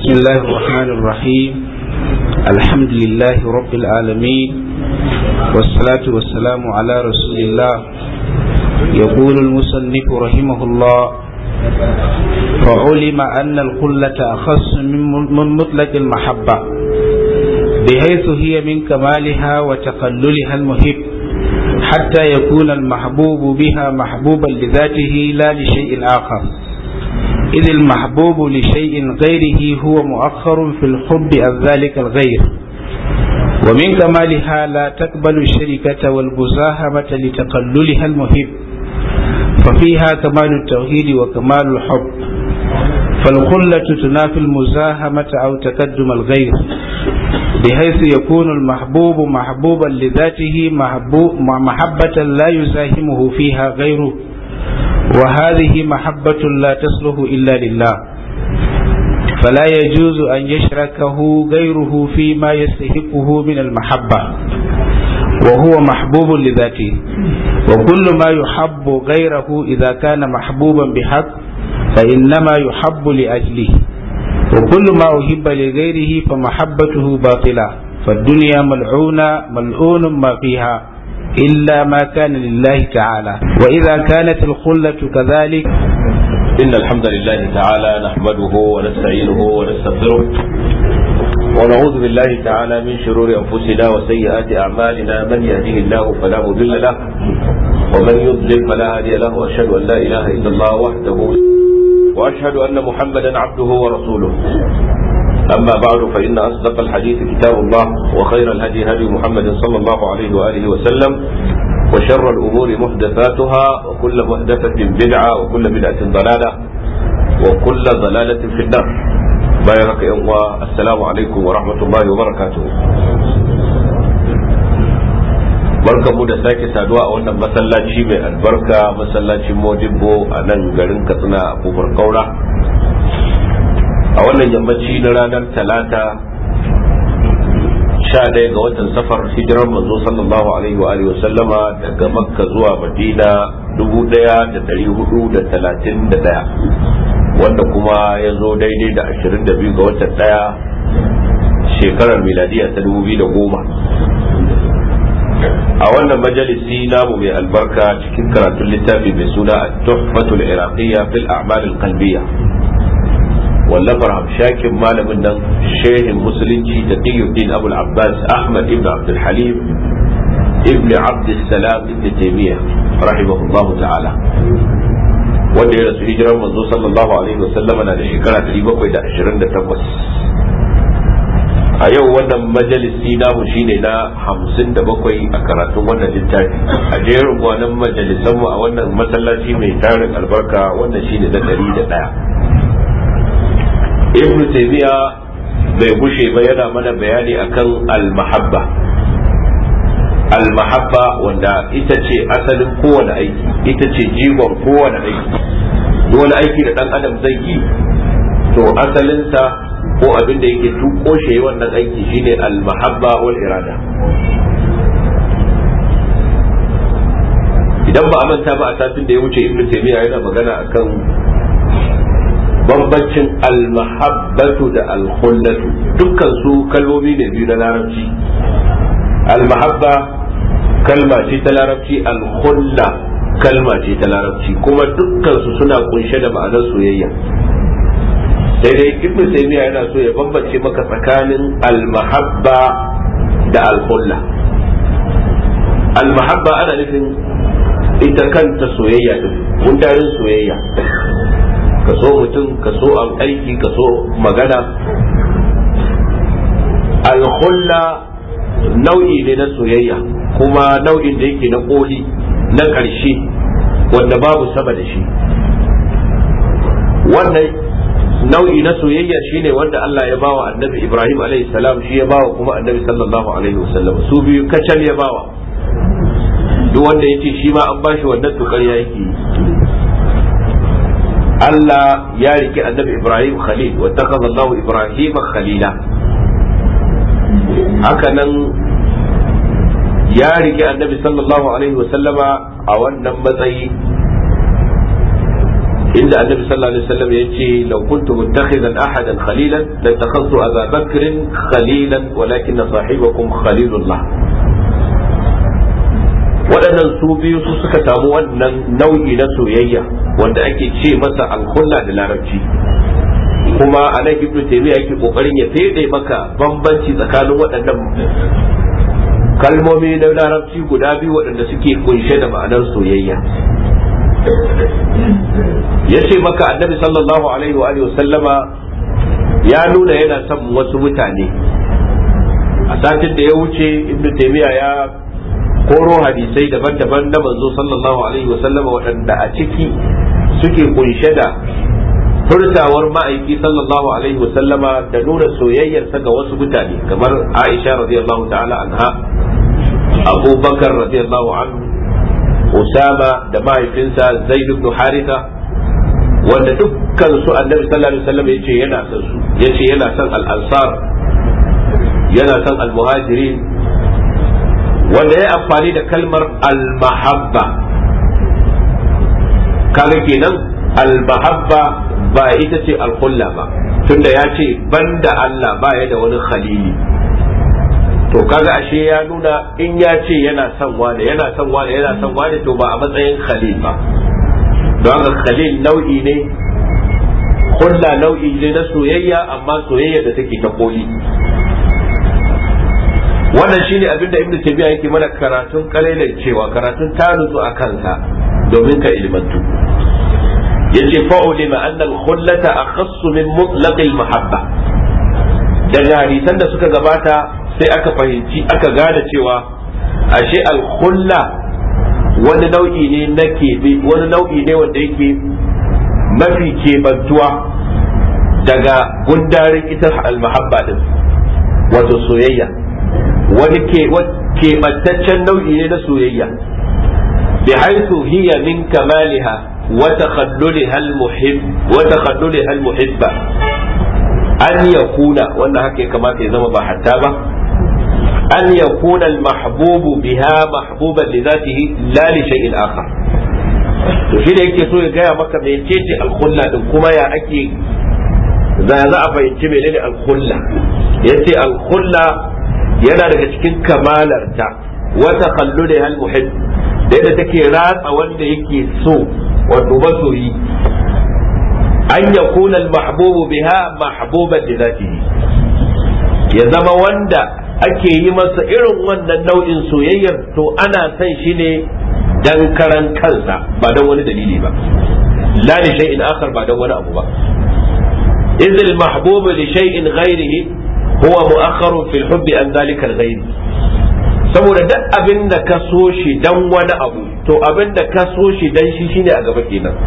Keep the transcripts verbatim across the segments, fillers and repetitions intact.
بسم الله الرحمن الرحيم. الحمد لله رب العالمين، والصلاة والسلام على رسول الله. يقول المصنف رحمه الله: فعلم أن الخلة أخص من مطلق المحبة، بحيث هي من كمالها وتقللها المحب، حتى يكون المحبوب بها محبوبا لذاته لا لشيء آخر، إذ المحبوب لشيء غيره هو مؤخر في الحب عن ذلك الغير. ومن كمالها لا تقبل الشركة والمزاحمة لتقللها المحب، ففيها كمال التوحيد وكمال الحب، فالخلة تنافي المزاحمة أو تقدم الغير، بحيث يكون المحبوب محبوبا لذاته محبة لا يزاحمه فيها غيره، وهذه محبة لا تصلح إلا لله، فلا يجوز أن يشركه غيره فيما يستحقه من المحبة، وهو محبوب لذاته. وكل ما يحب غيره إذا كان محبوبا بحق فإنما يحب لأجله، وكل ما أحب لغيره فمحبته باطلة، فالدنيا ملعونة ملعون ما فيها إلا ما كان لله تعالى. وإذا كانت الخلة كذلك، إن الحمد لله تعالى نحمده ونستعينه ونستغفره ونعوذ بالله تعالى من شرور أنفسنا وسيئات أعمالنا، من يهده الله فلا مضل له ومن يضلل فلا هادي له، وأشهد أن لا إله إلا الله وحده، وأشهد أن محمدا عبده ورسوله. أما بعد، فإن أصدق الحديث كتاب الله، وخير الهدي هدي محمد صلى الله عليه وآله وسلم، وشر الأمور محدثاتها، وكل محدثة بدعة، وكل بدعة ضلالة، وكل ضلالة في النار. بارك الله. السلام عليكم ورحمة الله وبركاته. barkanmu da sake saduwa a wannan masallaci mai albarka, masallacin Modibbo a nan garin Katsina a kofar Kaura, a wannan yammaci na ranar Talata sha ɗaya ga watan Safar, hijirar manzo sallallahu alaihi wa alihi wasallama daga Makka zuwa Madina dubu ɗaya da ɗari hudu da talatin da ɗaya, wanda kuma ya zo daidai da ashirin da biyu ga watan ɗaya shekarar miladiya ta dubu biyu da goma. a wannan majalisi namu mai albarka cikin karatun littafi mai suna at-tuhfatul iraqiyya fil a'mal al-qalbiyya, wallafar hamshakin malamin nan shehin musulunci Taqiyuddin Abul Abbas Ahmad ibn Abdul Halim ibn Abdul Salam ibn Taymiyyah rahimahullahu ta'ala, wanda ya rasu hijirar manzo sallallahu alaihi wasallam na da shekara ɗari bakwai da ashirin da takwas. a yau wannan majalisi namu shine na hamsin da bakwai a karatun wannan littafi. a jerin gwanan majalisanmu a wannan masallaci mai tarin albarka, wannan shine na ɗari da ɗaya. ibn Taymiya bai gushe ba yana mana bayani akan al-mahabba. al-mahabba wanda ita ce asalin kowane aiki, ita ce jigon kowane aiki. duk wani aiki da dan adam zai yi, to asalinsa ko abin da yake tuko shi wannan aiki shine al-mahabba wal irada. idan ba a manta ba, a satin da ya wuce ibn Taymiya yana magana akan bambancin al-mahabbatu da al-khullatu. dukkan su kalmomi ne biyu na larabci. al-mahabba kalma ce ta larabci, al-khulla kalma ce ta larabci, kuma dukkan su suna kunshe da ma'anar soyayya. sai dai ibn Taymiya yana so ya bambance maka tsakanin al-mahabba da al-khulla. al-mahabba ana nufin ita kanta soyayya din, gundarin soyayya, ka so mutum, ka so an aiki, ka so magana. al-khulla nau'i ne na soyayya, kuma nau'in da yake na koli, na ƙarshe, wanda babu sama da shi. wannan nau'i na soyayya shine wanda Allah ya bawa annabi Ibrahim alaihi salam, shi ya bawa kuma annabi sallallahu alaihi wasallam, su biyu kacal ya bawa. duk wanda yace shi ma an bashi wannan tukar yake. Allah ya riki annabi Ibrahim khalil, wa takhadha Allah Ibrahim khalila. haka nan ya riki annabi sallallahu alaihi wasallama a wannan matsayi inda annabi sallallahu alaihi wasallam yace law kuntu muttakhidan ahadan khalilan latakhadtu Aba Bakr khalilan walakin sahibakum khalilullah. waɗannan su biyu su suka samu wannan nau'i na soyayya wanda ake ce masa al-khulla da larabci, kuma anan ibnu taymiya yake kokarin ya fede maka bambanci tsakanin waɗannan kalmomi na larabci guda biyu waɗanda suke kunshe da ma'anar soyayya. ya ce maka annabi sallallahu alaihi wa sallama ya nuna yana son wasu mutane. A satin da ya wuce ibnu taymiya ya koro hadisai daban-daban na manzo sallallahu alaihi wa sallama waɗanda a ciki suke kunshe da furtawar ma'aiki sallallahu alaihi wa sallama da nuna soyayyarsa ga wasu mutane kamar Aisha radiyallahu ta'ala anha, Abu Bakar radiyallahu anhu, Usama da mahaifinsa Zaid ibn Haritha, wanda dukkan su annabi sallallahu alaihi wasallam yace yana son su, yace yana son al-ansar, yana son al-muhajirin, wanda ya amfani da kalmar al-mahabba. kaga kenan al-mahabba ba ita ce al-khulla ba, tunda ya ce banda Allah ba ya da wani khalili. to kaga ashe ya nuna in ya ce yana son wani yana son wani yana son wani to ba a matsayin khalil ba. don haka khalil nau'i ne, khulla nau'i ne na soyayya, amma soyayya da take ta koli. wannan shine abin da ibnu tabi'a yake mana karatun kalailan cewa karatun ta nutsu a kansa domin ka ilmantu. yace fa'ulima anna al-khullata akhassu min mutlaq al-mahabba. daga hadisan da suka gabata sai aka fahimci aka gane cewa ashe al-khulla wani nau'i ne na kebe, wani nau'i ne wanda yake mafi kebantuwa daga gundarin ita al-mahabba din, wato soyayya. wani ke kebantaccen nau'i ne na soyayya, bi haythu hiya min kamaliha wa takhallulha al-muhibb wa takhallulha al-muhibba an yakuna, wannan haka ya kamata ya zama ba hatta ba, an yakuna al-mahbubu biha mahbuban li dhatihi la li shay'in akhar. to shi da yake so ya gaya maka mecece al-khulla din, kuma ya ake za za a fahimci menene al-khulla. yace al-khulla yana daga cikin kamalarta wa takhallulha al-muhibb, da yadda take ratsa wanda yake so wato masoyi, an yakuna al-mahbubu biha mahbuban li dhatihi, ya zama wanda ake yi masa irin wannan nau'in soyayyar to ana son shi ne dan karan kansa ba dan wani dalili ba, la li shay'in akhar ba dan wani abu ba. idh al-mahbubu li shay'in ghayrihi huwa mu'akhkharun fil hubbi an dhalika al-ghayr. saboda duk abin da ka so shi dan wani abu to abin da ka so shi dan shi shine a gaba kenan.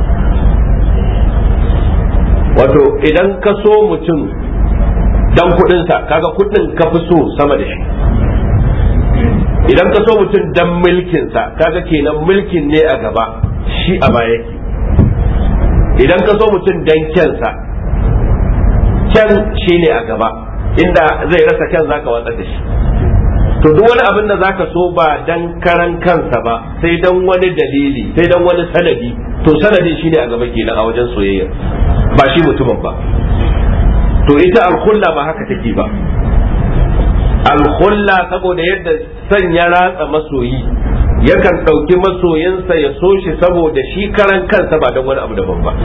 wato idan ka so mutum dan kudinsa, kaga kudin ka fi so sama da shi. idan ka so mutum dan mulkinsa, kaga kenan mulkin ne a gaba, shi a baya yake. idan ka so mutum dan kyansa, kyan shi ne a gaba, inda zai rasa kyan zaka watsar da shi. to duk wani abin da zaka so ba dan karan kansa ba, sai dan wani dalili, sai dan wani sanadi, to sanadin shi ne a gaba kenan a wajen soyayya, ba shi mutumin ba. to ita al-khulla ba haka take ba. al-khulla saboda yadda san ya ratsa masoyi, yakan ɗauki masoyinsa ya so shi saboda shi karan kansa ba don wani abu daban ba.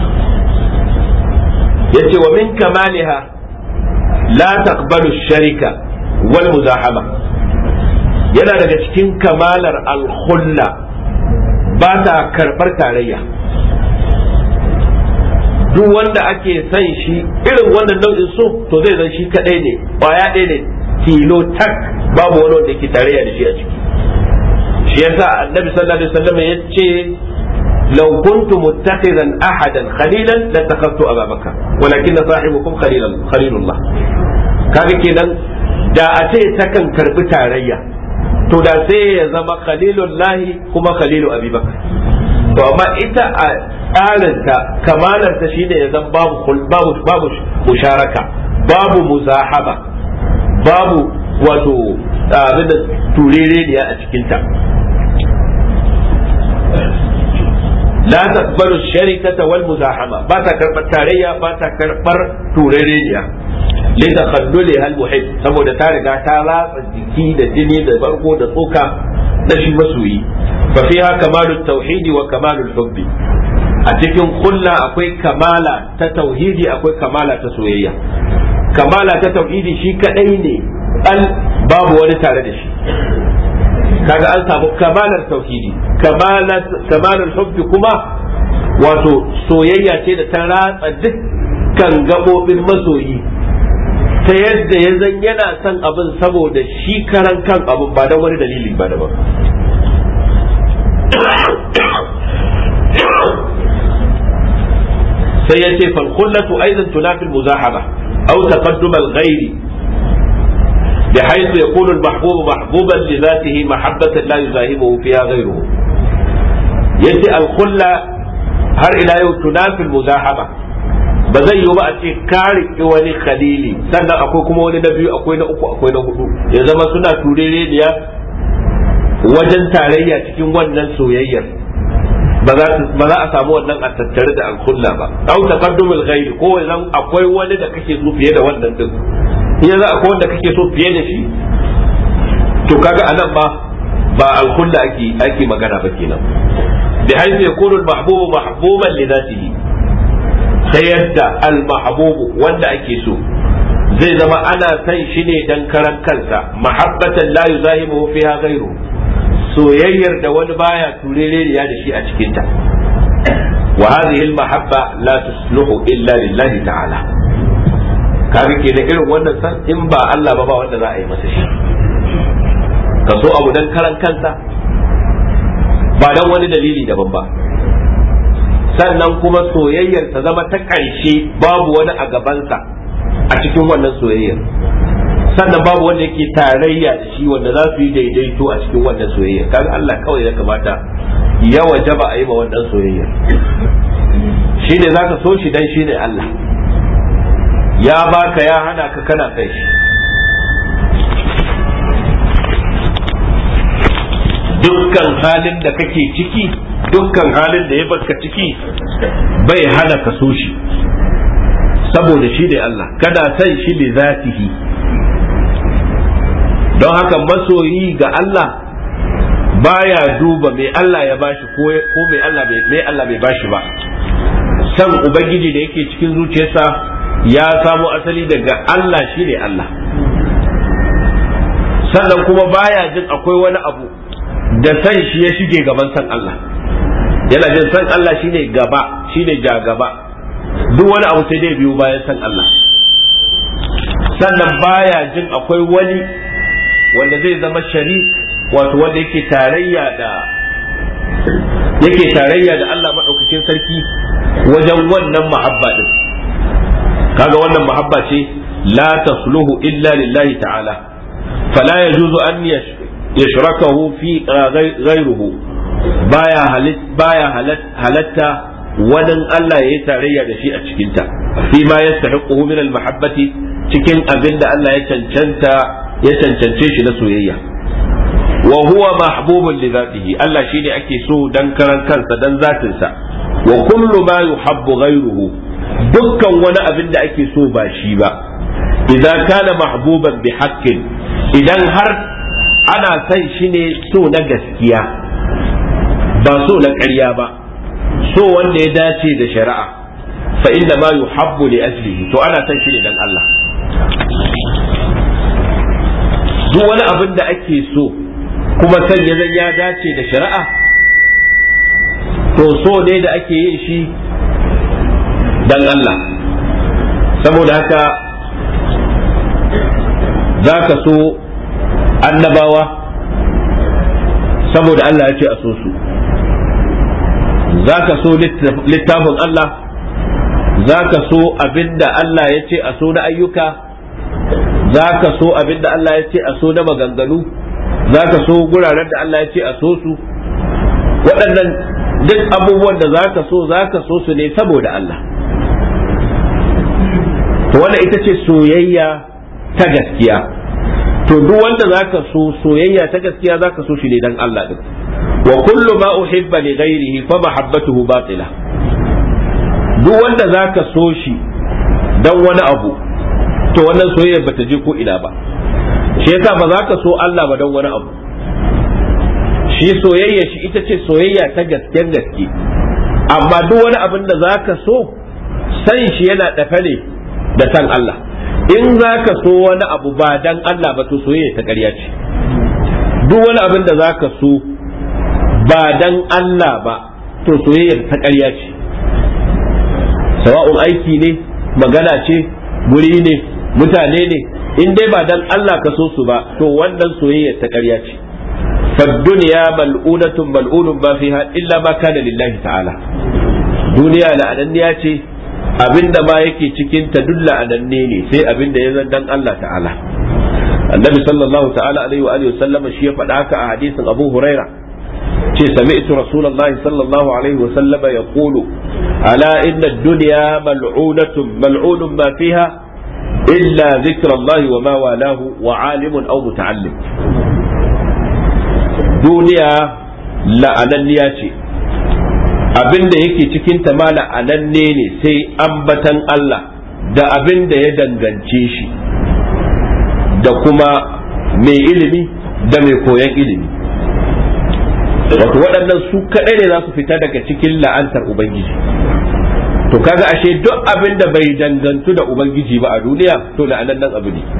yace wa min kamaliha la taqbalu sharika wal muzahama, yana daga cikin kamalar al-khulla ba ta karbar tarayya. duk wanda ake son shi irin wannan nau'in so to zai zan shi kadai ne, kwaya ɗaya ne tilo tak, babu wani wanda yake tarayya da shi a ciki. shi yasa annabi sallallahu alaihi wasallam ya ce law kuntu muttakhidan ahadan khalilan latakhadtu Aba Bakr walakin sahibukum khalilan khalilullah. kaga kenan da a ce ta kan karbi tarayya to da sai ya zama khalilullahi kuma khalilu Abi Bakr. to amma ita a tsarinta kamalarta shine ya zama babu babu babu musharaka, babu muzahaba, babu wato abin da turereniya a cikinta. la taqbalu sharikata wal muzahama ba ta karbar tarayya ba ta karbar turereniya li takhalluli al muhib saboda ta riga ta ratsa jiki da jini da barko da tsoka da shi masoyi fa fiha kamalut tauhidi wa kamalul hubbi a cikin kulla akwai kamala ta tauhidi akwai kamala ta soyayya. Kamala ta tauhidi shi kadai ne al babu wani tare da shi kaga an samu kamalar tauhidi. Kamalar hubbi kuma wato soyayya ce da ta ratsa dukkan gabobin masoyi ta yadda ya zan yana son abin saboda shi karan kan abin ba don wani dalili ba daban. sai ya ce falkullatu aidan tunafi muzahaba aw taqaddum al-ghayri بحيث يكون المحبوب محبوبا لذاته محبة لا يزاحمه فيها غيره. يأتي الخلة هر إلى يوم تنافي المزاحمة بزي يوم أتي كارك ولي خليلي سنة أكو كم ولي نبي أكو أكو أكو هدو إذا ما سنة توريني يا وجن تاريا تكون ونن سويا ba za a samu wannan a tattare da alkulla ba au taqaddumul ghayr ko idan akwai wani da kake so fiye da wannan din idan za akwai wanda kake so fiye da shi to kaga anan ba ba alkulla ake ake magana ba kenan bi haythu yakunu al-mahbubu mahbuban li dhatihi sai yadda al-mahbubu wanda ake so zai zama ana san shi ne dan karan kansa mahabbatan la yuzahimu fiha ghayru soyayyar da wani baya turereniya da shi a cikinta wa hadhihi al-mahabba la tusluhu illa lillahi ta'ala kaga ke da irin wannan san in ba Allah ba ba wanda za a yi masa shi ka so abu dan karan kansa ba dan wani dalili daban ba sannan kuma soyayyar ta zama ta ƙarshe babu wani a gabansa a cikin wannan soyayyar sannan babu wanda yake tarayya da shi wanda za su yi daidaito a cikin wannan soyayya kaga Allah kawai ya kamata ya wajaba a yi ma wannan soyayya shine zaka so shi dan shine Allah ya baka ya hana ka kana kai shi dukkan halin da kake ciki dukkan halin da ya baka ciki bai hana ka so shi saboda shi ne Allah kada san shi li zatihi don haka masoyi ga Allah baya duba mai Allah ya bashi ko mai Allah bai mai Allah bai bashi ba san ubangiji da yake cikin zuciyarsa ya samo asali daga Allah shine Allah sannan kuma baya jin akwai wani abu da san shi ya shige gaban san Allah yana jin san Allah shine gaba shine ja gaba duk wani abu sai dai biyo bayan san Allah sannan baya jin akwai wani wanda zai zama sharik wato wanda yake tarayya da yake tarayya da Allah madaukakin sarki wajen wannan mahabba din kaga wannan mahabba ce la tasluhu illa lillahi ta'ala fala yajuzu an yashrakahu fi ghayrihi baya halit baya halatta wadan Allah yayi tarayya da shi a cikin ta fi ma yastahiquhu min al-mahabbati cikin abinda Allah ya cancanta ya cancance shi na soyayya wa huwa mahbubun li zatihi Allah shine ake so dan karan kansa dan zatin sa wa kullu ma yuhabbu ghayruhu dukkan wani abin da ake so ba shi ba idan kana mahbuban bi haqqin idan har ana san shi ne so na gaskiya ba so na ƙarya ba so wanda ya dace da shari'a fa inda ma yuhabbu li ajlihi to ana san shi ne dan Allah duk wani abin da ake so kuma san ya zan ya dace da shari'a to so ne da ake yin shi dan Allah saboda haka za ka so annabawa saboda Allah ya ce a so su za ka so littafin Allah za ka so abinda Allah ya ce a so na ayyuka za ka so abinda Allah ya ce a so na maganganu za ka so guraren da Allah ya ce a so su waɗannan duk abubuwan da za ka so za ka so su ne saboda Allah to wannan ita ce soyayya ta gaskiya to duk wanda za ka so soyayya ta gaskiya za ka so shi ne dan Allah din wa kullu ma uhibba li ghayrihi fa mahabbatuhu batila. Duk wanda zaka so shi dan wani abu to wannan soyayya bata je ko ina ba. Shi yasa ba za ka so Allah ba dan wani abu. Shi soyayya shi ita ce soyayya ta gasken gaske, amma duk wani abin da zaka so san shi yana dafe ne da san Allah. In zaka so wani abu ba dan Allah ba to soyayya ta ƙarya ce. Duk wani abin da zaka so ba dan Allah ba to soyayya ta ƙarya ce. Sawa'un aiki ne, magana ce, guri ne, mutane ne, in dai ba dan Allah ka so su ba to wannan soyayya ta ƙarya ce. فالدنيا ملؤونة ملؤون ما فيها إلا ما كان لله تعالى. دنيا لأنني ce abinda ma yake cikin ta dulla ananne ne sai abinda ya zan dan Allah ta'ala. Annabi sallallahu ta'ala alaihi wa alihi wasallam shi ya faɗa haka a hadisin Abu Huraira ce sami'tu Rasulullahi sallallahu alaihi wa sallama yaqulu ala inna ad-dunya mal'unatun mal'unun ma fiha illa dhikrullahi wa ma walahu wa 'alimun aw muta'allim. Duniya la'ananniya ce, abin da yake cikin ta ma la'ananne ne sai ambatan Allah da abin da ya dangance shi da kuma mai ilimi da mai koyon ilimi. Wato waɗannan su kaɗai ne za su fita daga cikin la'antar Ubangiji. To kaga ashe duk abin da bai dangantu da Ubangiji ba a duniya to la'anannan abu ne.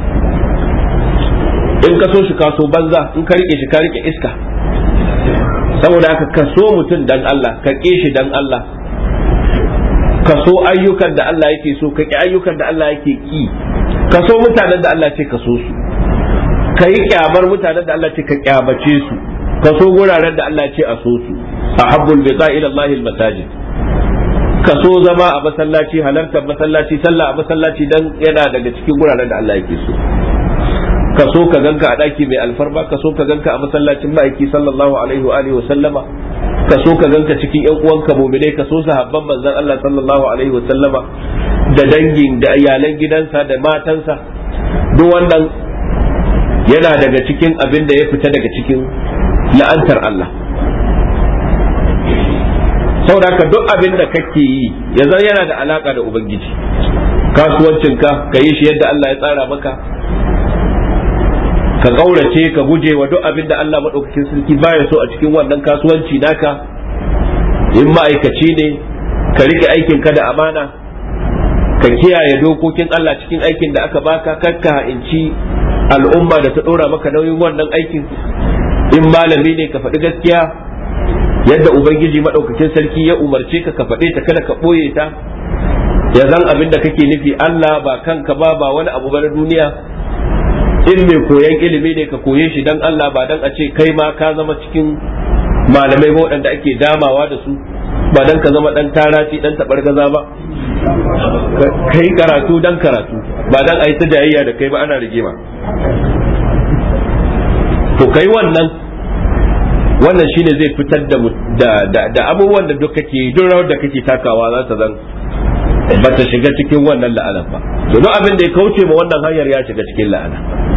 In ka so shi ka so banza, in ka rike shi ka rike iska. Saboda haka ka so mutum dan Allah, ka ƙi shi dan Allah, ka so ayyukan da Allah yake so, ka ƙi ayyukan da Allah yake ƙi, ka so mutanen da Allah ce ka so su, ka yi ƙyamar mutanen da Allah ce ka ƙyamace su, ka so guraren da Allah ce a so su. Ahabbul biqa ila Allahil masajid. Ka so zama a masallaci, halartar masallaci, sallah a masallaci dan yana daga cikin guraren da Allah yake so. Ka so ka ganka a daki mai alfarma, ka so ka ganka a masallacin ma'aiki sallallahu alaihi wa alihi wa sallama, ka so ka ganka cikin ƴan uwanka mu'minai, ka so sahabban manzon Allah sallallahu alaihi wa sallama da dangin da iyalan gidansa da matansa. Duk wannan yana daga cikin abin da ya fita daga cikin la'antar Allah. Saboda ka duk abin da kake yi ya zan yana da alaka da Ubangiji. Kasuwancinka ka yi shi yadda Allah ya tsara maka, ka kaurace ka guje wa duk abin da Allah madaukakin sarki baya so a cikin wannan kasuwanci naka. In ma'aikaci ne ka rike aikin ka da amana, ka kiyaye dokokin Allah cikin aikin da aka baka, kar ka ha'inci al'umma da ta dora maka nauyin wannan aikin. In malami ne ka faɗi gaskiya yadda Ubangiji madaukakin sarki ya umarce ka ka faɗe ta, kada ka ɓoye ta. Ya zan abin da kake nufi Allah ba kanka ba ba wani abu ba na duniya. In mai koyan ilimi ne ka koye shi dan Allah ba dan a ce kai ma ka zama cikin malamai ba waɗanda ake damawa da su, ba dan ka zama dan taraci dan tabargaza ba. Kai karatu dan karatu ba dan a yi ta jayayya da kai ba ana rigima. To kai wannan wannan shine zai fitar da da da abubuwan da duk kake duk rawar da kake takawa za ta zan ba ta shiga cikin wannan la'anar ba. To duk abin da ya kauce ma wannan hanyar ya shiga cikin la'ana.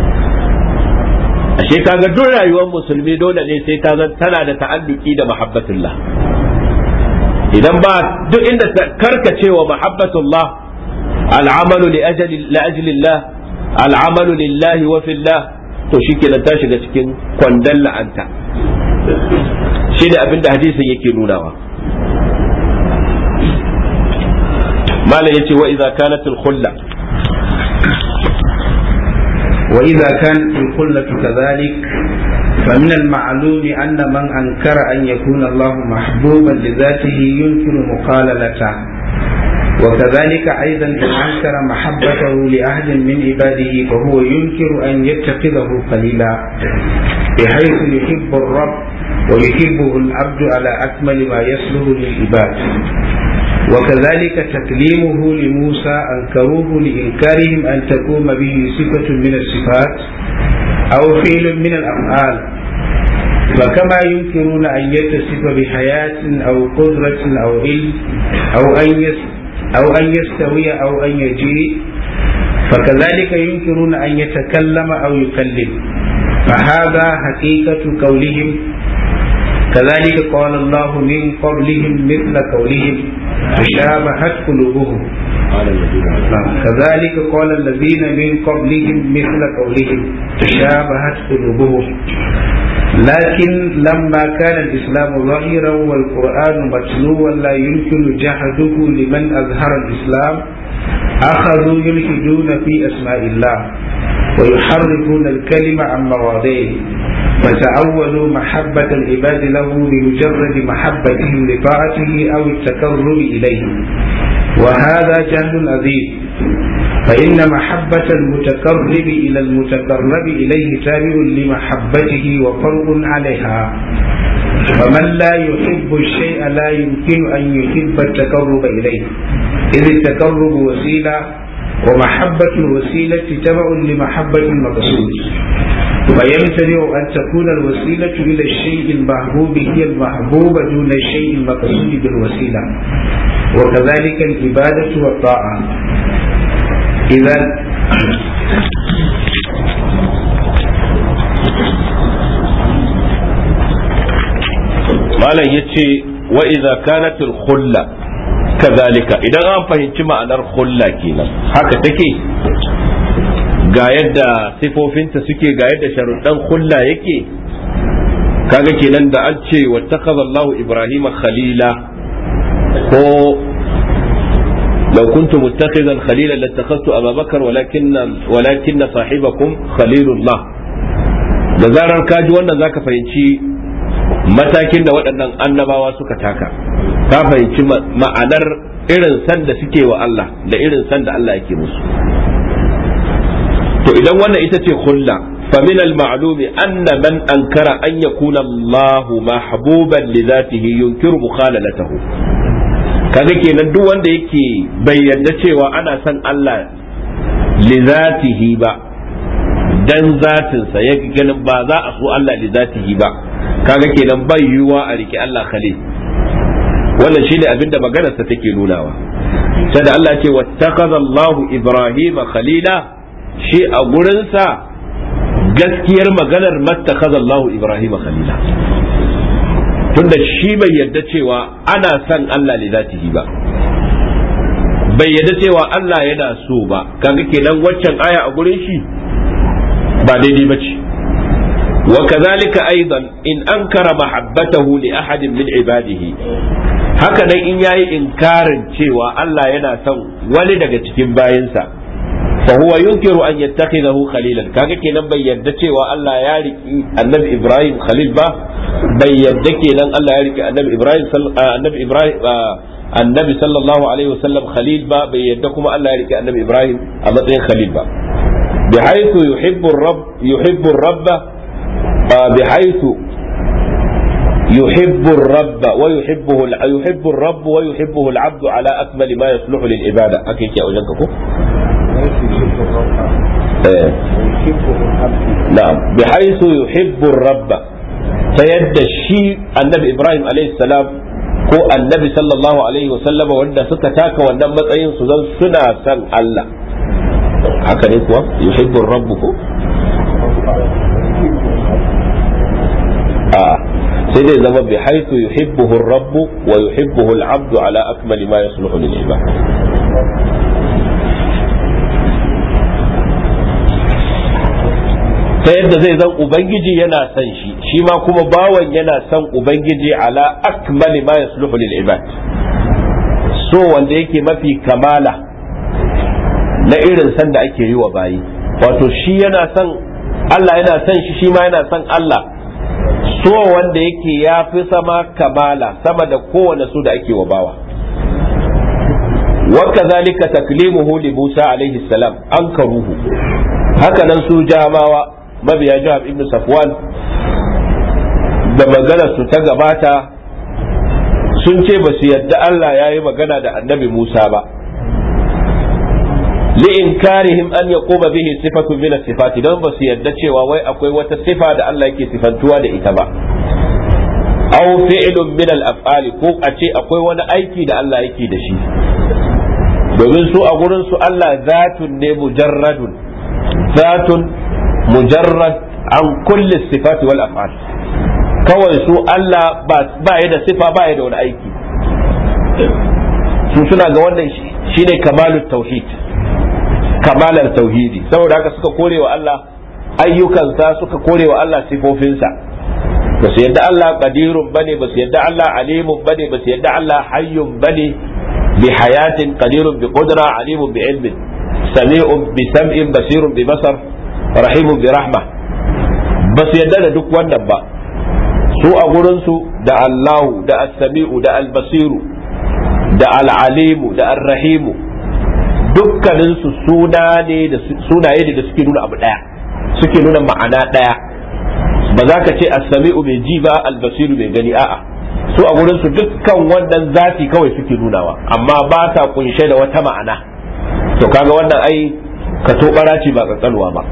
Ashe kaga duk rayuwar musulmi dole ne sai ta zan tana da ta'alluki da mahabbatullah. Idan ba duk inda karkacewa mahabbatullah, al'amalu li ajli la ajli Allah, al'amalu lillahi wa fillah, to shikenan ta shiga cikin kwandon la'anta. Shine abin da hadisin yake nunawa. malam yace wa idza kanat al khulla wa idza kanat al khullatu kadhalik فمن المعلوم أن من أنكر أن يكون الله محبوبا لذاته ينكر مقاللته، وكذلك أيضا إن أنكر محبته لأحد من عباده فهو ينكر أن يتخذه قليلا، بحيث يحب الرب ويحبه العبد على أكمل ما يصلح للعباد. وكذلك تكليمه لموسى أنكروه لإنكارهم أن تقوم به صفة من الصفات أو فعل من الأفعال، فكما ينكرون أن يتصف بحياة أو قدرة أو علم أو أن أو أن يستوي أو أن يجيء، فكذلك ينكرون أن يتكلم أو يكلم. فهذا حقيقة قولهم كذلك قال الله من قبلهم مثل قولهم تشابهت قلوبهم كذلك قال الذين من قبلهم مثل قولهم تشابهت قلوبهم لكن لما كان الإسلام ظاهرا والقرآن متلوا لا يمكن جحده لمن أظهر الإسلام أخذوا يلحدون في أسماء الله ويحرفون الكلمة عن مواضعه فتعودوا محبة العباد له بمجرد محبتهم لطاعته أو التقرب إليه وهذا جهل عظيم فإن محبة المتقرب إلى المتقرب إليه تابع لمحبته وفرع عليها فمن لا يحب الشيء لا يمكن أن يحب التقرب إليه إذ التقرب وسيلة ومحبة الوسيلة تبع لمحبة المقصود ويمتنع أن تكون الوسيلة إلى الشيء المحبوب هي المحبوبة دون الشيء المقصود بالوسيلة وكذلك العبادة والطاعة إذا malam yace wa idza kanat al khulla kadhalika idan an fahimci ma'anar khulla kenan haka take ga yadda sifofinta suke ga yadda sharuɗan khulla yake kaga kenan da an ce wattakaza Allahu Ibrahima khalila ko law kuntu muttakhidan khalilan lattakhadtu Abu Bakar walakin walakin sahibakum khalilullah da zarar kaji wannan zaka fahimci matakin da waɗannan annabawa suka taka ka fahimci ma'anar irin san da suke wa Allah da irin san da Allah yake musu to idan wannan ita ce khulla fa min al-ma'lumi anna man ankara an yakuna Allah mahbuban li dhatihi yunkiru mukhalalatahu kaga kenan duk wanda yake bai yarda cewa ana san Allah li dhatihi ba dan zatinsa yake ganin ba za a so Allah li dhatihi ba kaga kenan bai yiwuwa a riki Allah khalil wannan shine abinda maganarsa take nunawa sai da Allah ce wattakaza Allahu Ibrahima khalila shi a gurinsa gaskiyar maganar mattakaza Allahu Ibrahima khalila tunda shi bai yadda cewa ana son Allah li zatihi ba bai yadda cewa Allah yana so ba kaga kenan waccan aya a gurin shi ba daidai bace وكذلك أيضا إن أنكر محبته لأحد من عباده هكذا إن يأي إنكار شيء الله يناسو ولدك تكين باينسا فهو ينكر أن يتخذه خليلا كاكا كنا بيدتي والله يارك النبي إبراهيم خليل با بيدتي لن الله يارك النبي إبراهيم صل... آه النبي إبراهيم آه النبي صلى الله عليه وسلم خليل با بيدكم الله يارك النبي إبراهيم أمتين خليل با بحيث يحب الرب يحب الرب بحيث يحب الرب ويحبه يحب الرب ويحبه العبد على أكمل ما يصلح للعبادة أكيد يا أوجنكم نعم بحيث يحب الرب فيد الشيء النبي إبراهيم عليه السلام ko annabi sallallahu alaihi wa sallama wanda suka taka wannan matsayin su zan suna san Allah haka ne kuwa yuhibbu rabbukum sai dai zama bi haitu yuhibbuhu ar-rabb wa yuhibbuhu al-'abd ala akmal ma yasluhu lil ibad ta yadda zai zan ubangiji yana son shi shi ma kuma bawan yana son ubangiji ala akmal ma yasluhu lil ibad so wanda yake mafi kamala na irin san da ake yi wa bayi wato shi yana son Allah yana son shi shi ma yana son Allah so wanda yake ya fi sama kamala sama da kowane su da ake wa bawa wa kazalika taklimuhu li Musa alaihi salam ankaruhu haka nan su jamawa mabiya Jahab ibn Safwan da maganar su ta gabata sun ce ba su yadda Allah ya yi magana da annabi Musa ba li'inkarihim an yaquma bihi sifatu min as-sifati dan ba su yadda cewa wai akwai wata sifa da Allah yake sifantuwa da ita ba aw fi'lun min al-af'ali ko a ce akwai wani aiki da Allah yake da shi domin su a gurin su Allah zatun ne mujarradun zatun mujarrad an kulli sifati wal af'al kawai su Allah ba ya da sifa ba ya da wani aiki. su suna ga wannan shine kamalut tauhid, kamalar tauhidi. Saboda haka suka kore wa Allah ayyukansa, suka kore wa Allah sifofinsa. ba su yadda Allah qadirun bane, ba su yadda Allah alimun bane, ba su yadda Allah hayyun bane bi hayatin, qadirun bi qudra, alimun bi ilmin, sami'un bi sam'in, basirun bi basar, rahimun bi rahma. ba su yadda da duk wannan ba. su a gurin su da Allahu da as-sami'u da al-basiru da al-alimu da ar-rahimu dukkanin su suna ne da sunaye ne da suke nuna abu daya, suke nuna ma'ana daya. ba za ka ce as-sami'u mai ji ba, al-basiru mai gani, a'a su a gurin su dukkan wannan zati kawai suke nunawa, amma ba ta kunshe da wata ma'ana. to kaga wannan ai ka tobara ce ba kankalwa ba.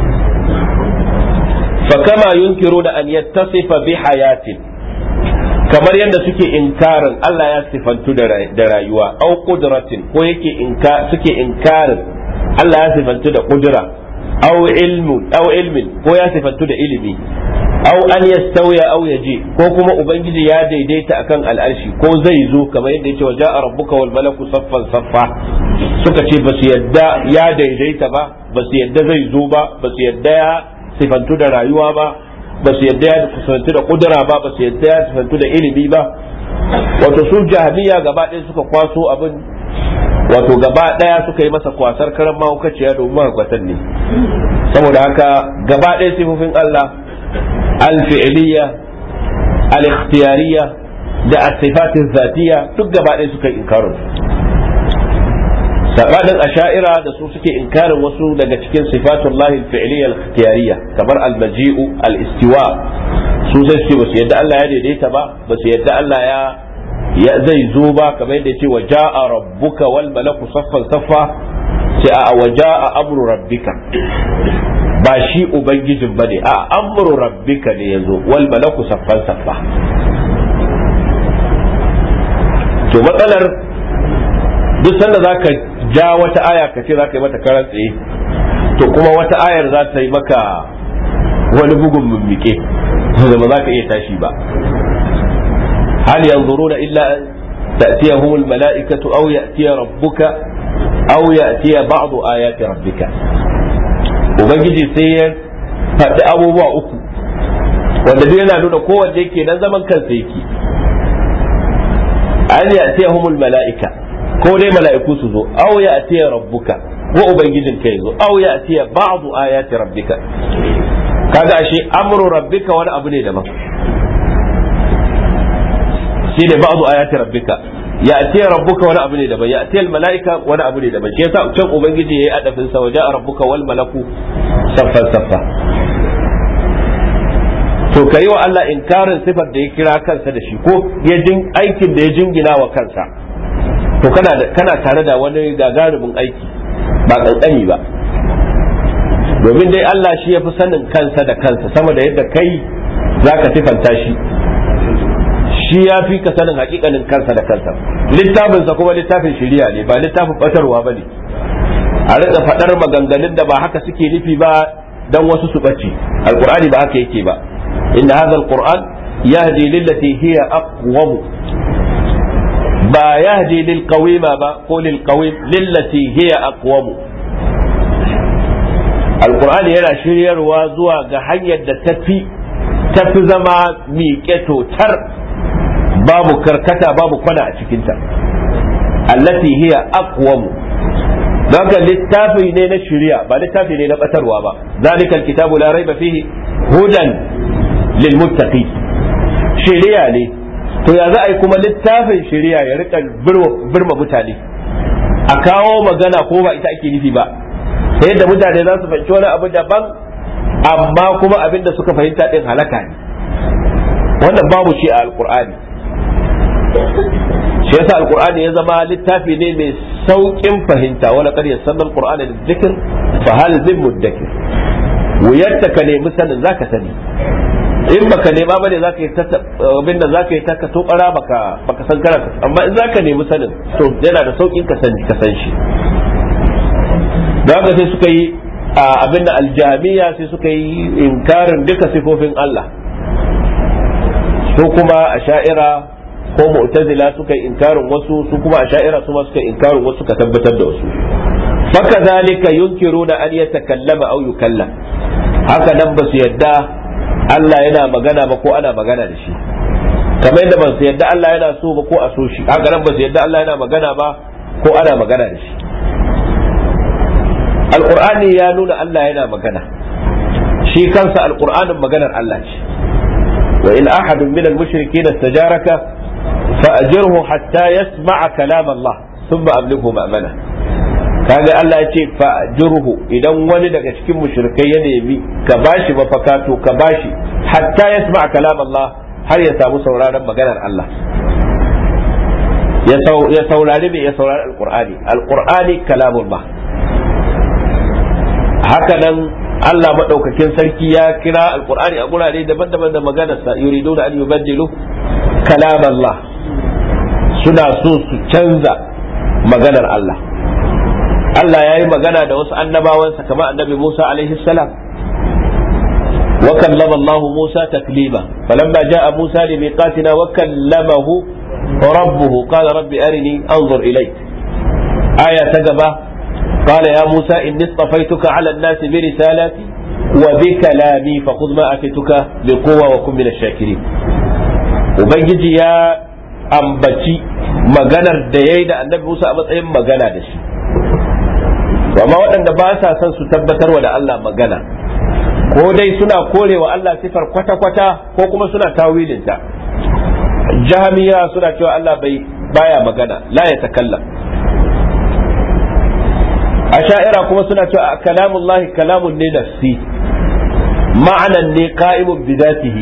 fa kama yunkiruna an yattasifa bi hayatin, kamar yadda suke inkarin Allah ya sifantu da rayuwa, au qudratin, ko yake inka suke inkarin Allah ya sifantu da qudra, au ilmu au ilmin, ko ya sifantu da ilimi, au an yastawiya au yaji, ko kuma ubangiji ya daidaita akan al'arshi, ko zai zo kamar yadda yake waja rabbuka wal malaku saffan saffa. suka ce ba su yadda ya daidaita ba, ba su yadda zai zo ba, ba su yadda ya sifantu da rayuwa ba, ba su yadda ya sifantu da kudura ba, ba su yadda ya sifantu da ilimi ba. wato su jahmiya gaba ɗaya suka kwaso abin, wato gaba ɗaya suka yi masa kwasar karan mahaukaciya domin mahaukatan ne. saboda haka gaba ɗaya sifofin Allah al-fi'liya al-ikhtiyariya da as-sifatin zatiyya duk gaba ɗaya suka yi inkarin. sabanin asha'ira da su suke inkarin wasu daga cikin sifatullahi al-fi'liya al-ikhtiyariya kamar al-maji'u al-istiwa. su sai suke basu yadda Allah ya daidaita ba, basu yadda Allah ya ya zai zo ba, kamar yadda yace wa ja'a rabbuka wal malaku saffan saffa, sai a wa ja'a amru rabbika, ba shi ubangijin bane, a amru rabbika ne yazo, wal malaku saffan saffa. to matsalar duk sanda zaka ja wata aya ka ce zaka yi mata karan tsaye, to kuma wata ayar za ta yi maka wani bugun mummike da ba za ka iya tashi ba. hal yanzuruna illa an ta'tiyahum al-mala'ikatu aw ya'tiya rabbuka aw ya'tiya ba'du ayati rabbika. ubangiji sai ya faɗi abubuwa uku wanda duk yana nuna kowanne yake nan zaman kansa yake. an ya'tiyahum al-mala'ika, ko dai mala'iku su zo, aw ya'tiya rabbuka, ko ubangijin kai zo, aw ya'tiya ba'du ayati rabbika. kaga ashe amru rabbika wani abu ne daban, shine ba'du ayati rabbika. ya'tiya rabbuka wani abu ne daban, ya'tiya al mala'ika wani abu ne daban. shi yasa can ubangiji yayi adafin sa waja'a rabbuka wal malaku saffan saffa. to kai wa Allah inkarin sifar da ya kira kansa da shi, ko ya jin aikin da ya jingina wa kansa, to kana kana tare da wani gagarumin aiki ba kankani ba. domin dai Allah shi ya fi sanin kansa da kansa sama da yadda kai zaka sifanta shi. shi ya fi ka sanin hakikanin kansa da kansa. littafinsa kuma littafin shari'a ne, ba littafin batarwa bane a rika fadar maganganun da ba haka suke nufi ba dan wasu su bace. alqur'ani ba haka yake ba. inna hadha alquran yahdi lillati hiya aqwam, ba yahdi lil qawima ba ko lil qawim, lillati hiya aqwam. alqur'ani yana shiryarwa zuwa ga hanyar da tafi tafi zama miƙe totar, babu karkata babu kwana a cikinta. allati hiya aqwam, daga littafi ne na shari'a ba littafi ne na batarwa ba. zalikal kitabu la raiba fihi hudan lil muttaqin, shari'a ne. to ya za a yi kuma littafin shari'a ya rika birma mutane, a kawo magana ko ba ita ake nufi ba, sai yadda mutane za su fahimci wani abu daban, amma kuma abin da suka fahimta din halaka ne. wannan babu shi a alqur'ani. shi yasa alqur'ani ya zama littafi ne mai saukin fahimta. wala qad yassarna alqur'ana lidhikr fa hal min mudakkir. wuyarta ka nemi sanin zaka sani, in baka nema bane zaka yi abin da zaka yi ta ka tokara baka baka san karatu, amma in zaka nemi sanin to yana da saukin ka sani ka san shi. daga sai suka yi abin da aljamiya sai suka yi inkarin duka sifofin Allah. su kuma asha'ira ko mu'tazila suka yi inkarin wasu, su kuma asha'ira su ma suka yi inkarin wasu ka tabbatar da wasu. fakadhalika yunkiruna an yatakallama aw yukallam, haka nan ba su yadda Allah yana magana ba ko ana magana da shi, kamar yadda ba su yadda Allah yana so ba ko a so shi, haka nan ba su yadda Allah yana magana ba ko ana magana da shi. Alqur'ani ya nuna Allah yana magana, shi kansa alqur'anin maganar Allah ce. wa in ahadun min al-mushrikeena istajaraka fa'ajirhu hatta yasma'a kalam Allah thumma ablighu ma'mana. kaga Allah ya ce fa'ajirhu, idan wani daga cikin mushrikai ya nemi ka bashi mafaka to ka bashi hatta yasma'a kalam Allah, har ya samu sauraron maganar Allah. ya saurari mai ya saurari alqur'ani alqur'ani kalamullah. haka nan Allah madaukakin sarki ya kira alqur'ani a gurare daban-daban da maganarsa, yuriduna an yubaddilu kalamallah, suna so su canza maganar Allah. Allah ya yi magana da wasu annabawansa kamar annabi Musa alaihi salam, wa kallama Allah Musa taklima falamma jaa Musa limiqatina wa kallamahu rabbuhu qala rabbi arini anzur ilayk. aya ta gaba qala ya Musa inni istafaituka ala an-nas bi risalati wa bi kalami fakhudh ma atituka bi quwwa wa kun min ash-shakirin. ubangiji ya ambaci maganar da yayi da annabi Musa a matsayin magana da shi. amma waɗanda ba sa son su tabbatarwa da Allah magana, ko dai suna korewa Allah sifar kwata-kwata ko kuma suna tawilinta. jahmiya suna cewa Allah bai baya magana, la ya takallam. asha'ira kuma suna cewa kalamullahi kalamun ne nafsi, ma'anan ne qa'imun bi zatihi,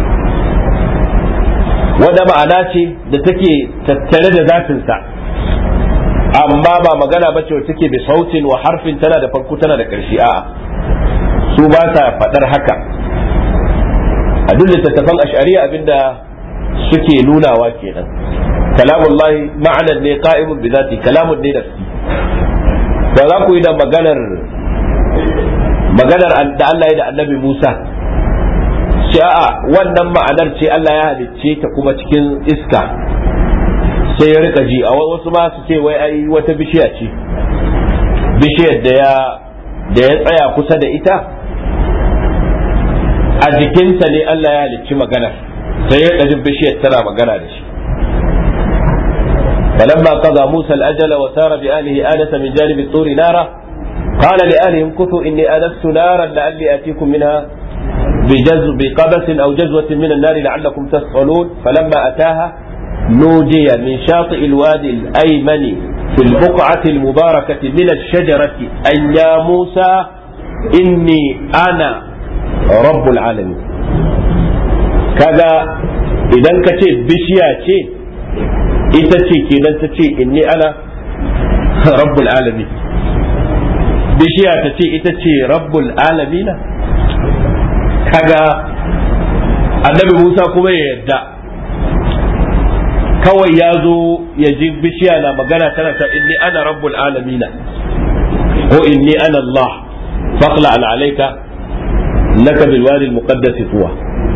wanda ma'ana ce da take tattare da zatinsa, amma ba magana ba ce take bi sautin wa harfin, tana da farko tana da ƙarshe. a'a, su ba ta faɗar haka. a duk littattafan ash'ariya abinda suke nunawa kenan, kalamullahi ma'anan ne qa'imun bi zati, kalamun ne nafsi. ba za ku yi da maganar maganar da Allah ya da annabi Musa, sai a'a wannan ma'anar ce Allah ya halicce ta kuma cikin iska sai ya rika ji. a wasu ma su ce wai ai wata bishiya ce, bishiyar da ya da ya tsaya kusa da ita a jikinta ne Allah ya halicci magana, sai ya rika jin bishiyar tana magana da shi. فلما قضى موسى الأجل وسار بأهله آنس من جانب الطور نارا قال لأهلهم كثوا إني آنست نارا لعلي آتيكم منها بجزء بقبس أو جزوة من النار لعلكم تصطلون. فلما أتاها نودي من شاطئ الوادي الأيمن في البقعة المباركة من الشجرة أن يا موسى إني أنا رب العالمين. كذا إذا كتب بشياتي ita ce kenan ta ce inni ana rabbul alamin, bishiya ta ce ita ce rabbul alamina. kaga annabi Musa kuma ya yarda, kawai ya zo ya ji bishiya na magana tana ta inni ana rabbul alamina ko inni ana Allah faqla an alayka laka bil wadi al muqaddas tuwa,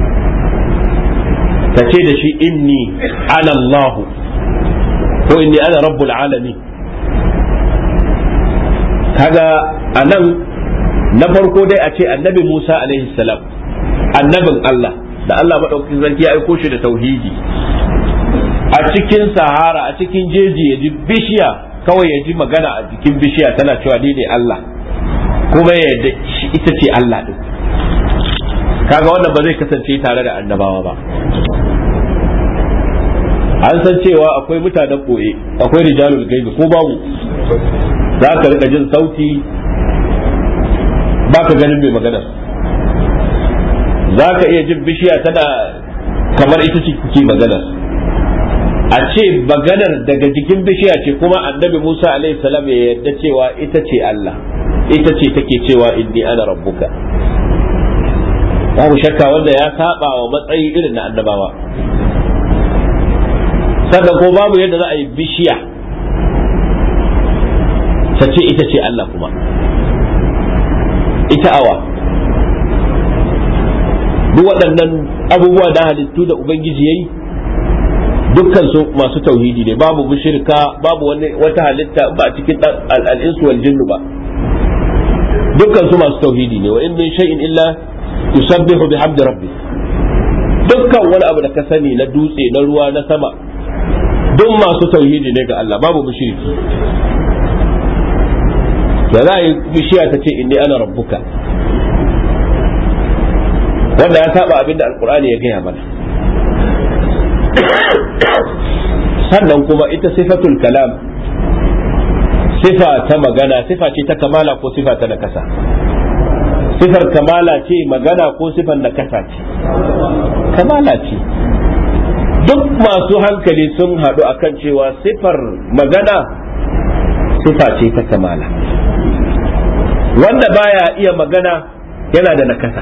ta ce da shi inni ana Allah ko inni ana rabbul alamin. kaga anan na farko dai a ce annabi Musa alaihi salam annabin Allah da Allah madaukakin sarki ya aiko shi da tauhidi, a cikin sahara a cikin jeji ya ji bishiya, kawai ya ji magana a jikin bishiya tana cewa ni ne Allah, kuma ya yarda ita ce Allah din. kaga wannan ba zai kasance tare da annabawa ba. an san cewa akwai mutanen boye, akwai rijalul gaibi ko babu, za ka rika jin sauti ba ka ganin mai magana, za ka iya jin bishiya tana kamar ita ce kuke magana, a ce maganar daga jikin bishiya ce, kuma annabi Musa alaihi salam ya yarda cewa ita ce Allah, ita ce take cewa inni ana rabbuka. babu shakka wanda ya saba wa matsayi irin na annabawa. sannan ko babu yadda za a yi bishiya ta ce ita ce Allah kuma ita awa, duk waɗannan abubuwa da halittu da ubangiji yayi dukkan su masu tauhidi ne, babu mushrika, babu wani wata halitta ba a cikin al-insu wal jinnu ba, dukkan su masu tauhidi ne. Wa in min shay'in illa yusabbihu bihamdi rabbih, dukkan wani abu da ka sani na dutse, na ruwa, na sama, duk masu tauhidi ne ga Allah, babu mushriki. da za a yi bishiya ta ce inni ana rabbuka, wanda ya saba abinda alkur'ani ya gaya mana. Sannan kuma ita sifatul kalam, sifa ta magana, sifa ce ta kamala ko sifa ta nakasa? Sifar kamala ce magana ko sifar nakasa ce? Kamala ce. Duk masu hankali sun haɗu akan cewa sifar magana sifa ce ta kamala. Wanda baya iya magana yana da nakasa.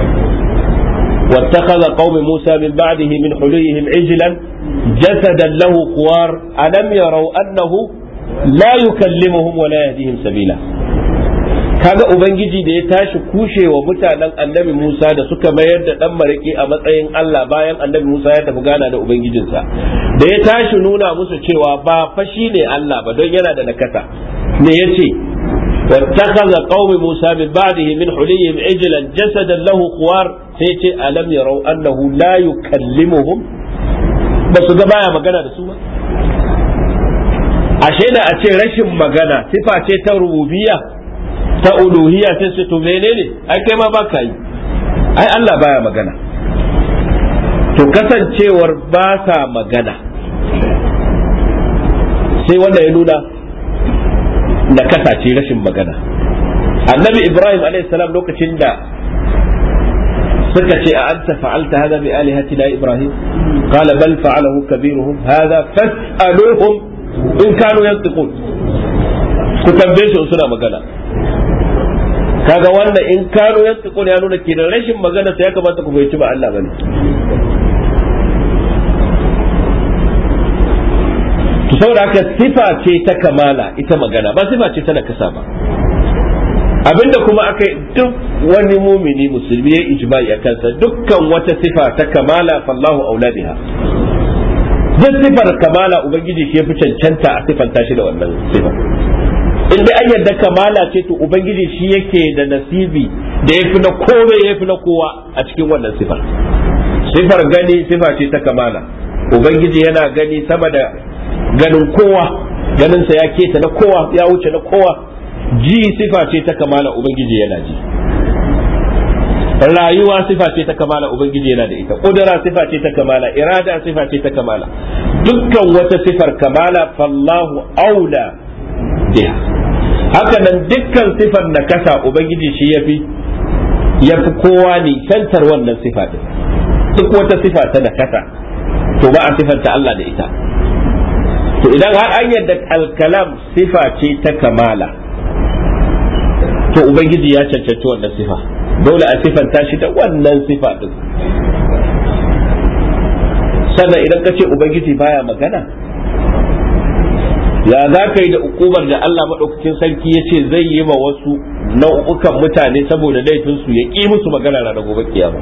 واتخذ قوم موسى من بعده من حليهم عجلا جسدا له خوار ألم يروا أنه لا يكلمهم ولا يهديهم سبيلا. kaga ubangiji da ya tashi kushe wa mutanen annabi Musa da suka mayar da dan mariki a matsayin Allah bayan annabi Musa ya tafi gana da ubangijinsa, da ya tashi nuna musu cewa ba fa ne Allah ba don yana da nakasa, ne yace واتخذ قوم موسى من بعده من حليهم عجلا جسدا له خوار سيتي ألم يروا أنه لا يكلمهم بس ده baya magana da su ba. Ashe da a ce rashin magana sifa ce ta rububiyya ta uluhiyya sai su to menene ai kai ma baka yi, ai Allah baya magana. To kasancewar ba sa magana sai wanda ya nuna da kasace rashin magana. Annabi Ibrahim alayhi salam lokacin da suka ce a anta fa'alta hada bi alihatina Ibrahim qala bal fa'alahu kabiruhum hada fas'aluhum in kanu yantiqun, ku tambaye su suna magana. Kaga wanda in kanu yantiqun ya nuna kenan rashin magana sai ya kamata ku fahimci ba Allah bane. Saboda haka sifa ce ta kamala ita magana, ba sifa ce ta nakasa ba. Abinda kuma aka duk wani mumini musulmi ya ijma'i a kansa, dukkan wata sifa ta kamala fallahu aula biha. Duk sifar kamala ubangiji shi yafi cancanta a sifanta shi da wannan sifa. In dai an yarda kamala ce to ubangiji shi yake da nasibi da yafi na kowa yafi na kowa a cikin wannan sifar. Sifar gani sifa ce ta kamala, ubangiji yana gani sama da ganin kowa, ganinsa ya keta na kowa, ya wuce na kowa. Ji sifa ce ta kamala, ubangiji yana ji. Rayuwa sifa ce ta kamala, ubangiji yana da ita. Kudura sifa ce ta kamala, irada sifa ce ta kamala. Dukkan wata sifar kamala fallahu aula biha. Haka nan dukkan sifar nakasa ubangiji shi yafi yafi kowa ne kantar wannan sifa din. Duk wata sifa ta nakasa to ba a sifanta Allah da ita. To idan har an yadda alkalam sifa ce ta kamala, to ubangiji ya cancanci wannan sifa, dole a sifanta shi da wannan sifa din. Sannan idan ka ce ubangiji baya magana, ya za ka yi da ukubar da Allah maɗaukakin sarki ya ce zai yi ma wasu nau'ukan mutane saboda laifinsu ya ƙi musu magana ranar gobe kiyama.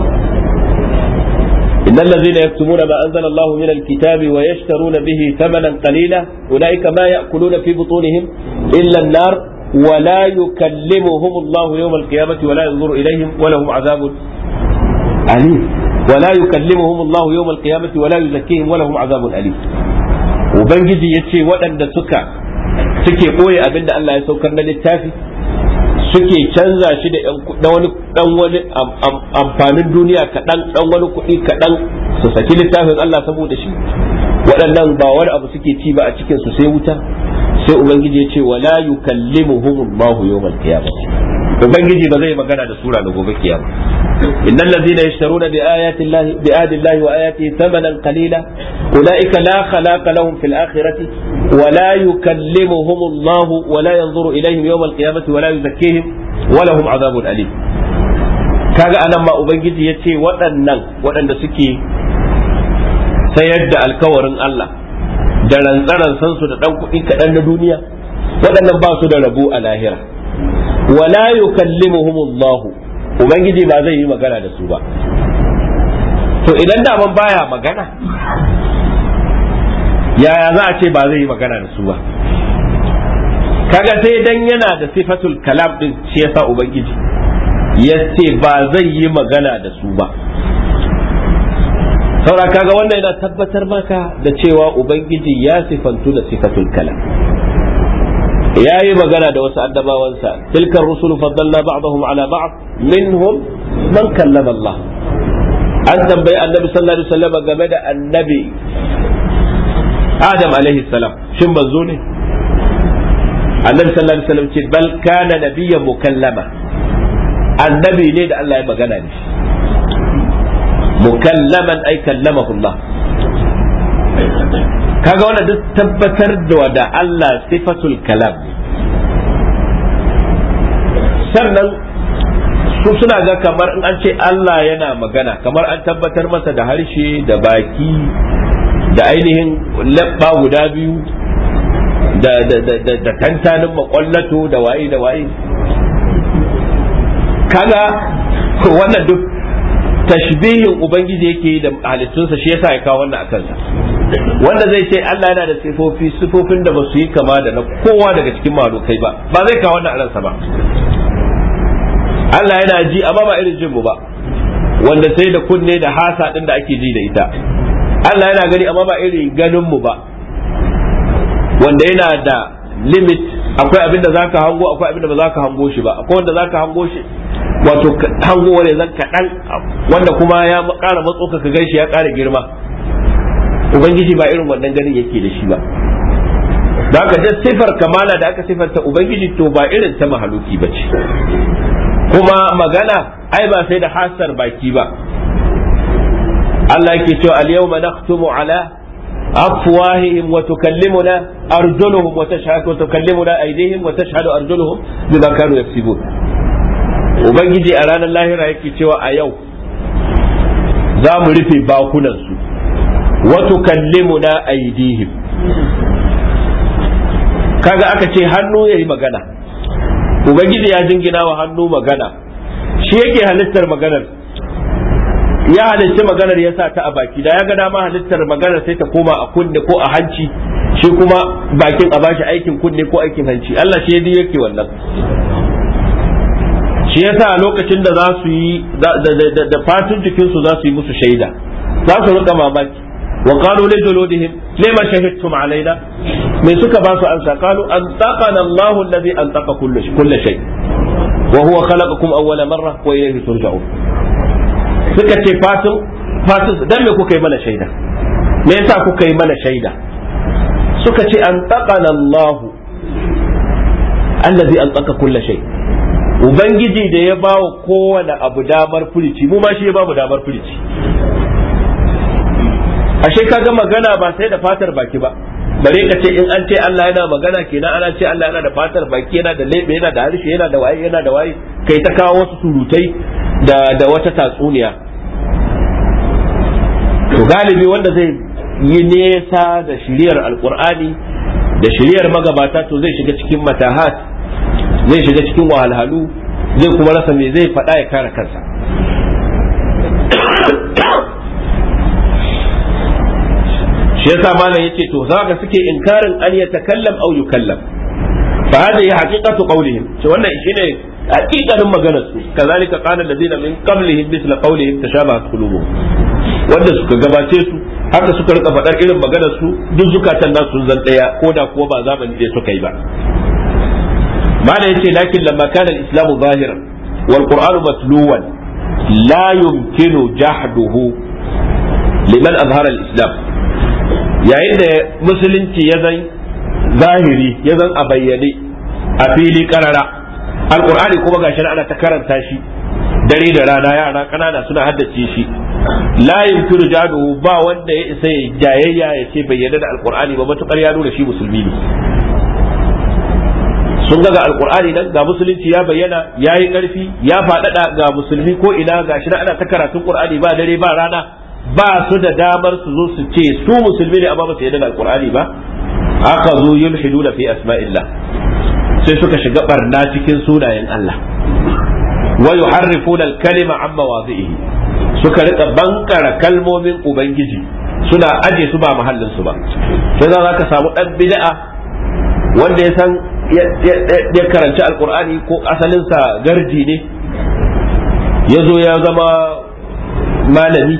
إن الذين يكتمون ما أنزل الله من الكتاب ويشترون به ثمنا قليلا أولئك ما يأكلون في بطونهم إلا النار ولا يكلمهم الله يوم القيامة ولا ينظر إليهم ولهم عذاب أليم ولا يكلمهم الله يوم القيامة ولا يزكيهم ولهم عذاب أليم. وبنجي يتشي ودن سكا سكي قوي أبن الله يسوكرنا للتافي suke canza shi da wani dan wani amfanin duniya kaɗan, dan wani kuɗi kaɗan su saki littafin Allah saboda shi. Waɗannan ba wani abu suke ci ba a cikin su sai wuta. Sai ubangiji ya ce wala yukallimuhumullahu yawmal qiyamah, ubangiji ba zai magana da sura da gobe kiyama. innal ladzina yashtaruna bi ayati llahi bi ayati llahi wa ayatihi thamanan qalila ulaika la khalaqa lahum fil akhirati wa la yukallimuhumullahu wa la yanzuru ilayhim yawmal qiyamati wa la yuzakkihim wa lahum adhabun alim. Kaga anan ma ubangiji yace waɗannan waɗanda suke sayar da alkawarin Allah da rantsaran san su da dan kuɗi kaɗan na duniya, waɗannan ba su da rabo a lahira. Wala yukallimuhumullahu, ubangiji ba zai yi magana da su ba. To idan daman baya magana, yaya za a ce ba zai yi magana da su ba? Kaga sai dan yana da sifatul kalam din shi yasa ubangiji ya ce ba zai yi magana da su ba. saura kaga wannan yana tabbatar maka da cewa ubangiji ya sifantu da sifatul kalam. Ya yi magana da wasu annabawansa, tilkar rusulu faddalna ba'dahum ala ba'd minhum man kallama Allah. An tambayi annabi sallallahu alaihi wasallam game da annabi Adam alaihi salam, shin manzo ne? Annabi sallallahu alaihi wasallam ce bal kana nabiyyan mukallama, annabi ne da Allah ya magana da shi. Mukallaman ay kallamahu Allah. Kaga wannan duk tabbatar da Allah sifatul kalam. Sannan su suna ga kamar in an ce Allah yana magana, kamar an tabbatar masa da harshe da baki da ainihin labba guda biyu da da da da tantanin makwallato da waye da waye. Kaga wannan duk tashbihin ubangiji yake yi da halittunsa, shi yasa ya kawo wannan akan sa. Wanda zai ce Allah yana da sifofi sifofin da ba su yi kama da na kowa daga cikin malukai ba, ba zai kawo wannan aransa ba. Allah yana ji amma ba irin jin mu ba, wanda sai da kunne da hasa din da ake ji da ita. Allah yana gani amma ba irin ganin mu ba, wanda yana da limit. Akwai abin da zaka hango, akwai abin da ba zaka hango shi ba. Akwai wanda zaka hango shi wato hango wanda zan kaɗan, wanda kuma ya ƙara matso ka ka ganshi ya ƙara girma. Ubangiji ba irin wannan ganin yake da shi ba. Da aka ji sifar kamala da aka sifarta Ubangiji to ba irin ta mahaluki ba ce. Kuma magana ai ba sai da hasar baki ba. Allah yake cewa al-yawma nakhtumu ala afwahihim wa tukallimuna arjuluhum wa tashhadu wa tukallimuna aydihim wa tashhadu arjuluhum bima kanu yaksibun. Ubangiji a ranar lahira yake cewa a yau za mu rufe bakunansu wa tukallimuna aydihim. Kaga aka ce hannu yayi magana, Ubangiji ya jingina wa hannu magana, shi yake halittar maganar, ya halitta maganar ya sa ta a baki, da ya ga dama halittar maganar sai ta koma a kunne ko a hanci, shi kuma bakin a bashi aikin kunne ko aikin hanci. Allah shi yake wannan. Shi yasa lokacin da za su yi da fatun jikinsu za su yi musu shaida, za su rika mamaki. wa qalu li juludihim lima shahidtum alaina, me suka ba su ansa? qalu antaqana Allahu alladhi antaqa kullu shay wa huwa khalaqakum awwala marra wa ilayhi turja'un. Suka ce fatun fatun dan me kuka yi mana shaida, me yasa kuka yi mana shaida? Suka ce antaqana Allahu alladhi antaqa kullu shay, Ubangiji da ya ba wa kowane abu damar furici, mu ma shi ya ba mu damar furici. Ashe kaga magana ba sai da fatar baki ba, bare ka ce in an ce Allah yana magana kenan ana ce Allah yana da fatar baki, yana da lebe, yana da harshe, yana da waye, yana da waye, kai ta kawo wasu surutai da da wata tatsuniya. To galibi wanda zai yi nesa da shiriyar Alkur'ani da shiriyar magabata to zai shiga cikin matahat, zai shiga cikin wahalhalu, zai kuma rasa me zai faɗa ya kare kansa. Shi yasa malam yace to zaka suke inkarin an ya takallam aw yukallam, fa hada ya haqiqatu qawlihim, to wannan shine haqiqanin maganar su. Kazalika qala alladhina min qablihim mithla qawlihim tashabahat qulubuhum, wanda suka gabace su haka suka rika faɗar irin maganar su, duk zukatan nasu sun zan daya, koda kuwa ba zamani da suka yi ba. معنى يتي لكن لما كان الإسلام ظاهرا والقرآن متلوا لا يمكن جحده لمن أظهر الإسلام. يعني إن مسلم يزن ظاهري يزن أبيني أفيلي كررا القرآن كما قاشنا أنا تكرم تاشي دليل رانا يعنا كنانا سنة haddace shi لا يمكن جحده با wanda ya isa jayayya ya ce bayyana da alqur'ani ba matukar ya nuna shi musulmi ne. Sun ga alkur'ani nan ga musulunci ya bayyana, ya yi ƙarfi, ya faɗaɗa ga musulmi ko ina ga shi ana ta karatun qur'ani ba dare ba rana, ba su da damar su zo su ce su musulmi ne amma ba su yarda da alkur'ani ba. Aka zo yulhiduna fi asma'illah, sai suka shiga barna cikin sunayen Allah. wa yuharrifuna al-kalima an mawadhihi suka rika bankara kalmomin ubangiji suna aje su ba mahallin su ba. sai za ka samu dan bid'a wanda ya san ya karanci alqur'ani ko asalin sa garji ne yazo ya zama malami,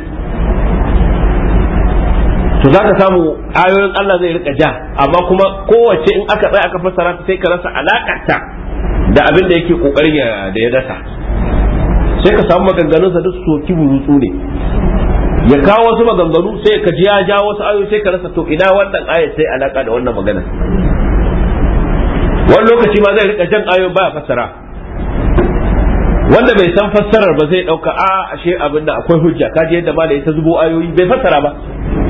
to za ka samu ayoyin Allah zai rika ja, amma kuma kowace in aka tsaya aka fassara ta sai ka rasa alakarta da abin da yake kokarin da ya dasa. sai ka samu maganganunsa duk soki burutsu ne, ya kawo wasu maganganu sai ka ji ya ja wasu ayoyi sai ka rasa to ina wannan ayat sai alaka da wannan magana. wani lokaci ma zai rika jan ayoyin baya fassara, wanda bai san fassarar ba zai dauka a ashe abin da akwai hujja, kaji yadda malai ta zubo ayoyi bai fassara ba.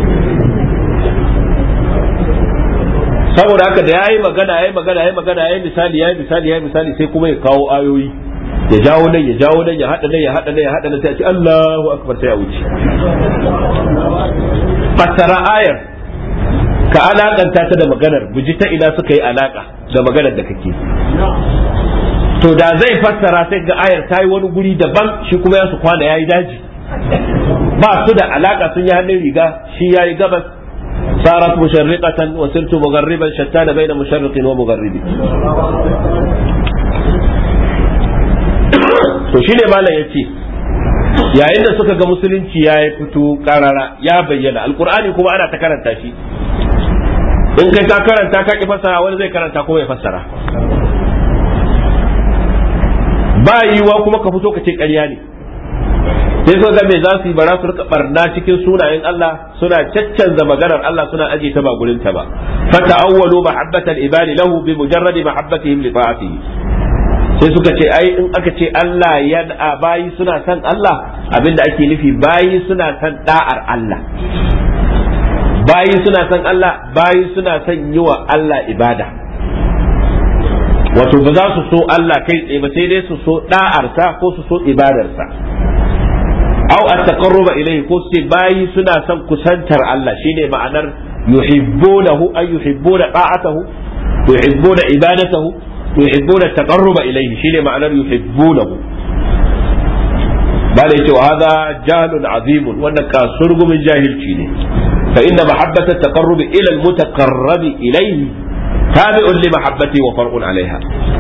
saboda haka da yayi magana yayi magana yayi magana yayi misali yayi misali yayi misali sai kuma ya kawo ayoyi, ya jawo nan ya jawo nan ya hada nan ya hada nan ya hada nan sai a ce Allahu akbar sai ya wuce. fassara ayar ka alakanta ta da maganar, buji ta ina suka yi alaka da maganar da kake. to da zai fassara sai ga ayar ta yi wani guri daban, shi kuma ya su kwana yayi daji, ba su da alaka, sun yi hannun riga, shi yayi gabas. صارت مشرقة وصرت مغربا شتان بين مشرق ومغرب. to shine malam yace yayin da suka ga musulunci ya fito karara ya bayyana, alqur'ani kuma ana ta karanta shi, in kai ka karanta ka ki fassara wani zai karanta kuma ya fassara, ba yiwa kuma ka fito ka ce ƙarya ne. sai so ga me za su yi bara su rika barna cikin sunayen Allah, suna caccanza maganar Allah, suna aje ta ba gurin ta ba. fata awwalu mahabbatal ibadi lahu bi mujarradi mahabbatihim li ta'atihi. sai suka ce ai in aka ce Allah ya bayi suna san Allah, abinda ake nufi bayi suna san da'ar Allah, bayi suna san Allah, bayi suna san yi wa Allah ibada. wato ba za su so Allah kai tsaye ba, sai dai su so da'arsa ko su so ibadarsa. aw at-taqarruba ilayhi, ko sai bayi suna son kusantar Allah, shine ma'anar yuhibbunahu ay yuhibbuna ta'atahu, yuhibbuna ibadatahu, yuhibbuna at-taqarruba ilayhi, shine ma'anar yuhibbunahu. bala yace wa hadha jahlun azim, wannan kasurgumin jahilci ne. fa inna mahabbata at-taqarrub ila al-mutaqarrab ilayhi tabi'un li mahabbati wa far'un 'alayha.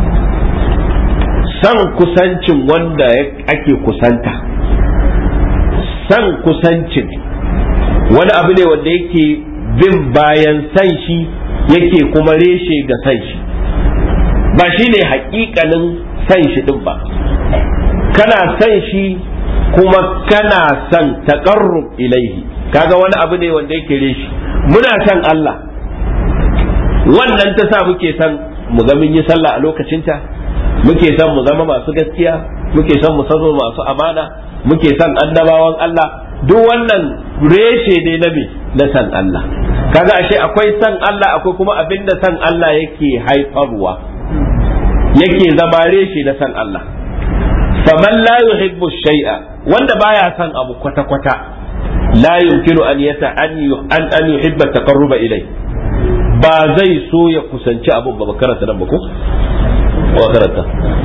san kusancin wanda ake kusanta, san kusancin wani abu ne wanda yake bin bayan san shi, yake kuma reshe ga san shi, ba shi ne haƙiƙanin san shi din ba. kana san shi kuma kana san taqarrub ilaihi, kaga wani abu ne wanda yake reshe. muna san Allah, wannan ta sa muke san mu ga mun yi sallah a lokacinta, muke san mu zama masu gaskiya, muke san mu zama masu amana, muke san annabawan Allah. duk wannan reshe ne na me na san Allah. kaga ashe akwai san Allah, akwai kuma abinda san Allah yake haifarwa, yake zama reshe na san Allah. faman la yuhibbu shay'a, wanda baya san abu kwata kwata, la yumkinu an yata an an yuhibba taqarruba ilai, ba zai so ya kusanci abun ba. karanta nan ba ko wa karanta,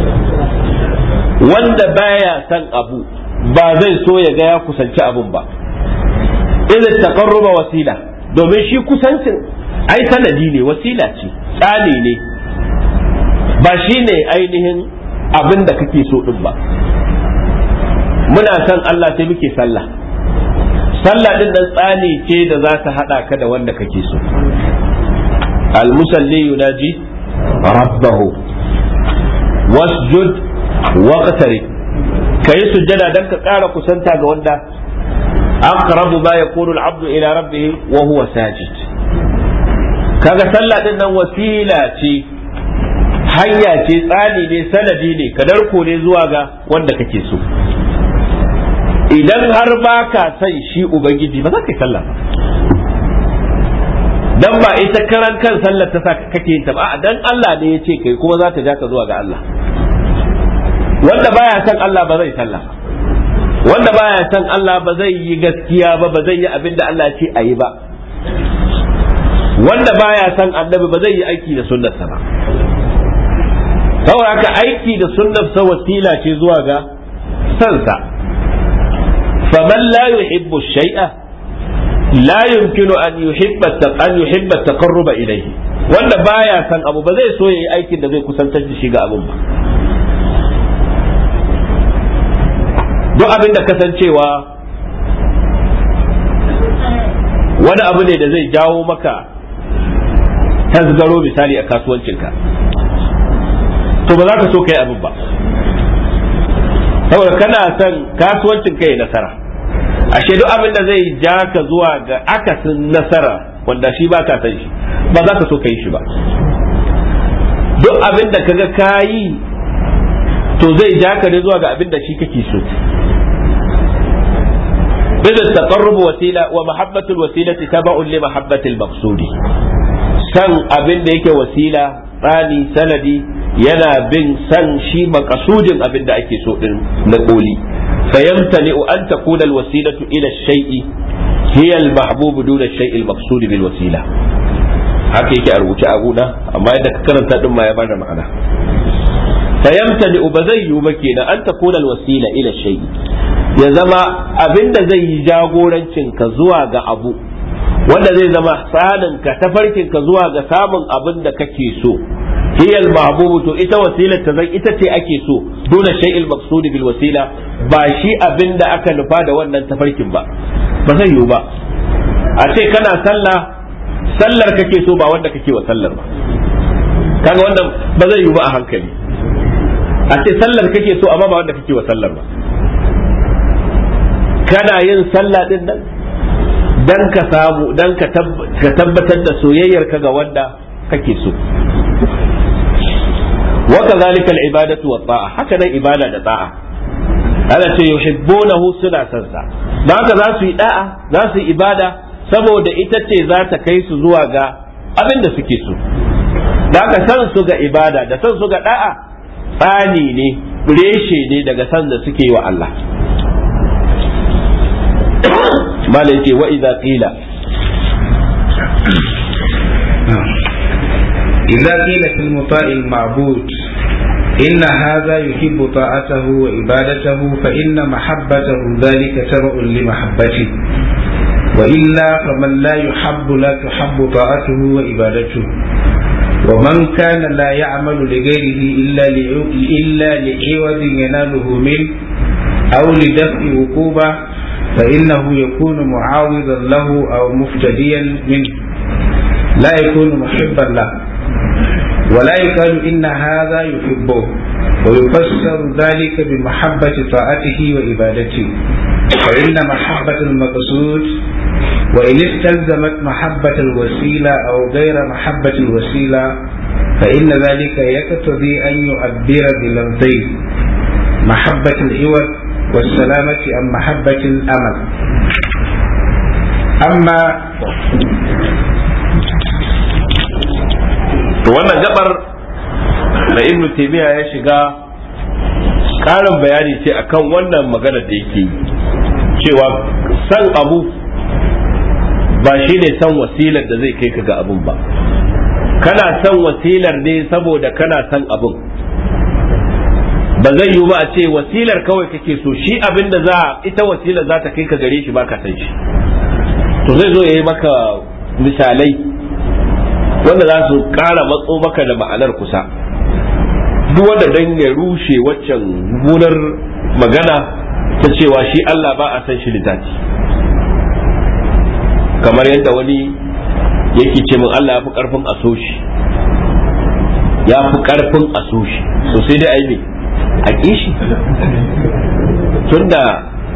wanda baya san abu ba zai so ya ga ya kusanci abun ba. idan taqarruba wasila, domin shi kusancin ai sanadi ne, wasila ce, tsani ne, ba shi ne ainihin abin da kake so din ba. muna san Allah sai muke sallah, sallah din nan tsani ce da za ta hada ka da wanda kake so. al-musalli yunaji rabbahu wasjud waqtarib, kai sujjada dan ka ƙara kusanta ga wanda aqrabu ma yakunu al-abdu ila rabbih wa huwa sajid. kaga sallah din nan wasila ce, hanya ce, tsani ne, sanadi ne, kadarko ne zuwa ga wanda kake so. idan har baka san shi ubangiji ba za ka yi sallah ba, dan ba ita karan kan sallar ta saka kake yin ta ba, dan Allah ne ya ce kai, kuma za ta ja ka zuwa ga Allah. wanda baya san Allah ba zai sallah, wanda baya san Allah ba zai yi gaskiya ba, ba zai yi abin da Allah ce a yi ba, wanda baya san annabi ba zai yi aiki da sunnarsa ba. saboda haka aiki da sunnarsa wasila ce zuwa ga sansa faman la yuhibbu shay'a la yumkinu an yuhibba an yuhibba taqarruba ilayhi wanda baya san abu ba zai so yayi aikin da zai kusantar da shi ga abun ba duk abin da kasancewa wani abu ne da zai jawo maka tasgaro misali a kasuwancinka to ba za ka so kai abin ba saboda kana son kasuwancin kai nasara ashe duk abin da zai ja ka zuwa ga akasin nasara wanda shi ba ka san shi ba za ka so kai shi ba duk abin da kaga kayi to zai ja ka ne zuwa ga abin da shi kake so بذل التقرب وسيلة ومحبة الوسيلة تبع لمحبة المقصود سن أبن ديك وسيلة ثاني سندي ينا بن سن شي مقصود أبن ديك سوء نقولي فيمتنع أن تكون الوسيلة إلى الشيء هي المحبوب دون الشيء المقصود بالوسيلة haka yake a rubuce a gona amma yadda ka karanta din ma ya bada ma'ana fayamtani ba zai yiwu ba kenan an takuna alwasila ila shay ya zama abinda zai yi jagorancin ka zuwa ga abu wanda zai zama tsanin ka tafarkin ka zuwa ga samun abin da kake so hiya almahbubu to ita wasilar ta zan ita ce ake so dole shay'il maqsudi bil wasila ba shi abinda aka nufa da wannan tafarkin ba ba zai yiwu ba a ce kana sallah sallar kake so ba wanda kake wa sallar ba kaga wannan ba zai yiwu ba a hankali a ce sallar kake so amma ba wanda kake wa sallar ba kana yin sallah din nan dan ka samu dan ka tabbatar da soyayyar ka ga wanda kake so wa kadhalika al-ibadatu wa ta'a haka nan ibada da ta'a ana ce yuhibbunahu suna san sa dan haka za su yi da'a za su yi ibada saboda ita ce za ta kai su zuwa ga abin da suke so dan haka san su ga ibada da san su ga da'a tsani ne reshe ne daga san da suke yi wa Allah malai ce wa idza qila idza qila fil muta'il ma'bud inna hadha yuhibbu ta'atahu wa ibadatahu fa inna mahabbatahu dhalika tabu'un li mahabbati wa illa faman la yuhibbu la tuhibbu ta'atuhu wa ibadatuhu wa man kana la ya'malu li ghayrihi illa li illa li'iwadin yanaluhu min aw li daf'i uquba فإنه يكون معاوضا له أو مفتديا منه لا يكون محبا له ولا يقال إن هذا يحبه ويفسر ذلك بمحبة طاعته وإبادته فإن محبة المقصود وإن استلزمت محبة الوسيلة أو غير محبة الوسيلة فإن ذلك يقتضي أن يعبر بلفظين محبة العوض والسلامة عن محبة الأمل أما wannan gabar da Ibn Taymiyyah ya shiga karin bayani ce akan wannan magana da yake cewa san abu ba shi ne san wasilar da zai kai ka ga abun ba kana san wasilar ne saboda kana san abun ba zai yiwu ba a ce wasilar kawai kake so shi abin da za ita wasilar za ta kai ka gare shi ba ka san shi to zai zo ya yi maka misalai wanda za su kara matso maka da ma'anar kusa duk wanda dan ya rushe waccan gunar magana ta cewa shi Allah ba a san shi litati kamar yadda wani yake ce min Allah ya fi karfin a so shi ya fi karfin a so shi so sai dai ai ne a kishi tunda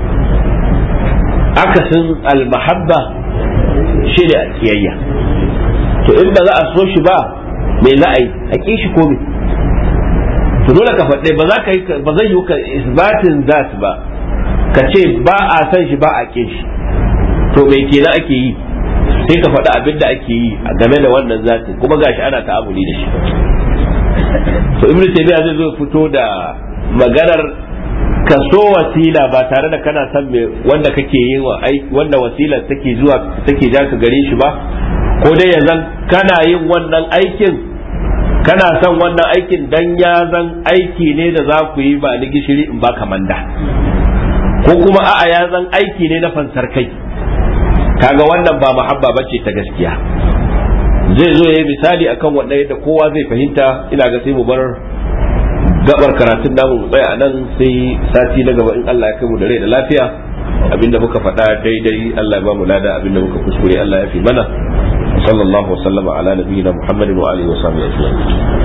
akasin almahabba shi ne a kiyayya to in ba za a so shi ba me za a yi a kishi ko me to dole ka faɗe ba za ka yi ba zai yi ka isbatin zat ba ka ce ba a san shi ba a kishi to me kenan ake yi sai ka faɗi abin da ake yi game da wannan zatin kuma gashi ana ta'amuli da shi to ibnu taymiya zai zo fito da maganar ka so wasila ba tare da kana san me wanda kake yin wa aiki wanda wasilar take zuwa take ja ka gare shi ba ko dai yanzu kana yin wannan aikin kana son wannan aikin dan ya zan aiki ne da za ku yi ba ni gishiri in ba kamanda, ko kuma a'a ya zan aiki ne na fansar kai, kaga wannan ba muhabba bace ta gaskiya. Zai zo yayi misali akan wannan yadda kowa zai fahimta. Ina ga sai mu bar gabar karatun namu mu tsaya nan, sai sati na gaba in Allah ya kai mu da rai da lafiya. Abinda muka faɗa daidai Allah ya ba mu lada, abinda muka kuskure Allah ya fi mana. Sallallahu wa sallama ala nabiyyina Muhammadin wa alihi wa sahbihi ajma'in.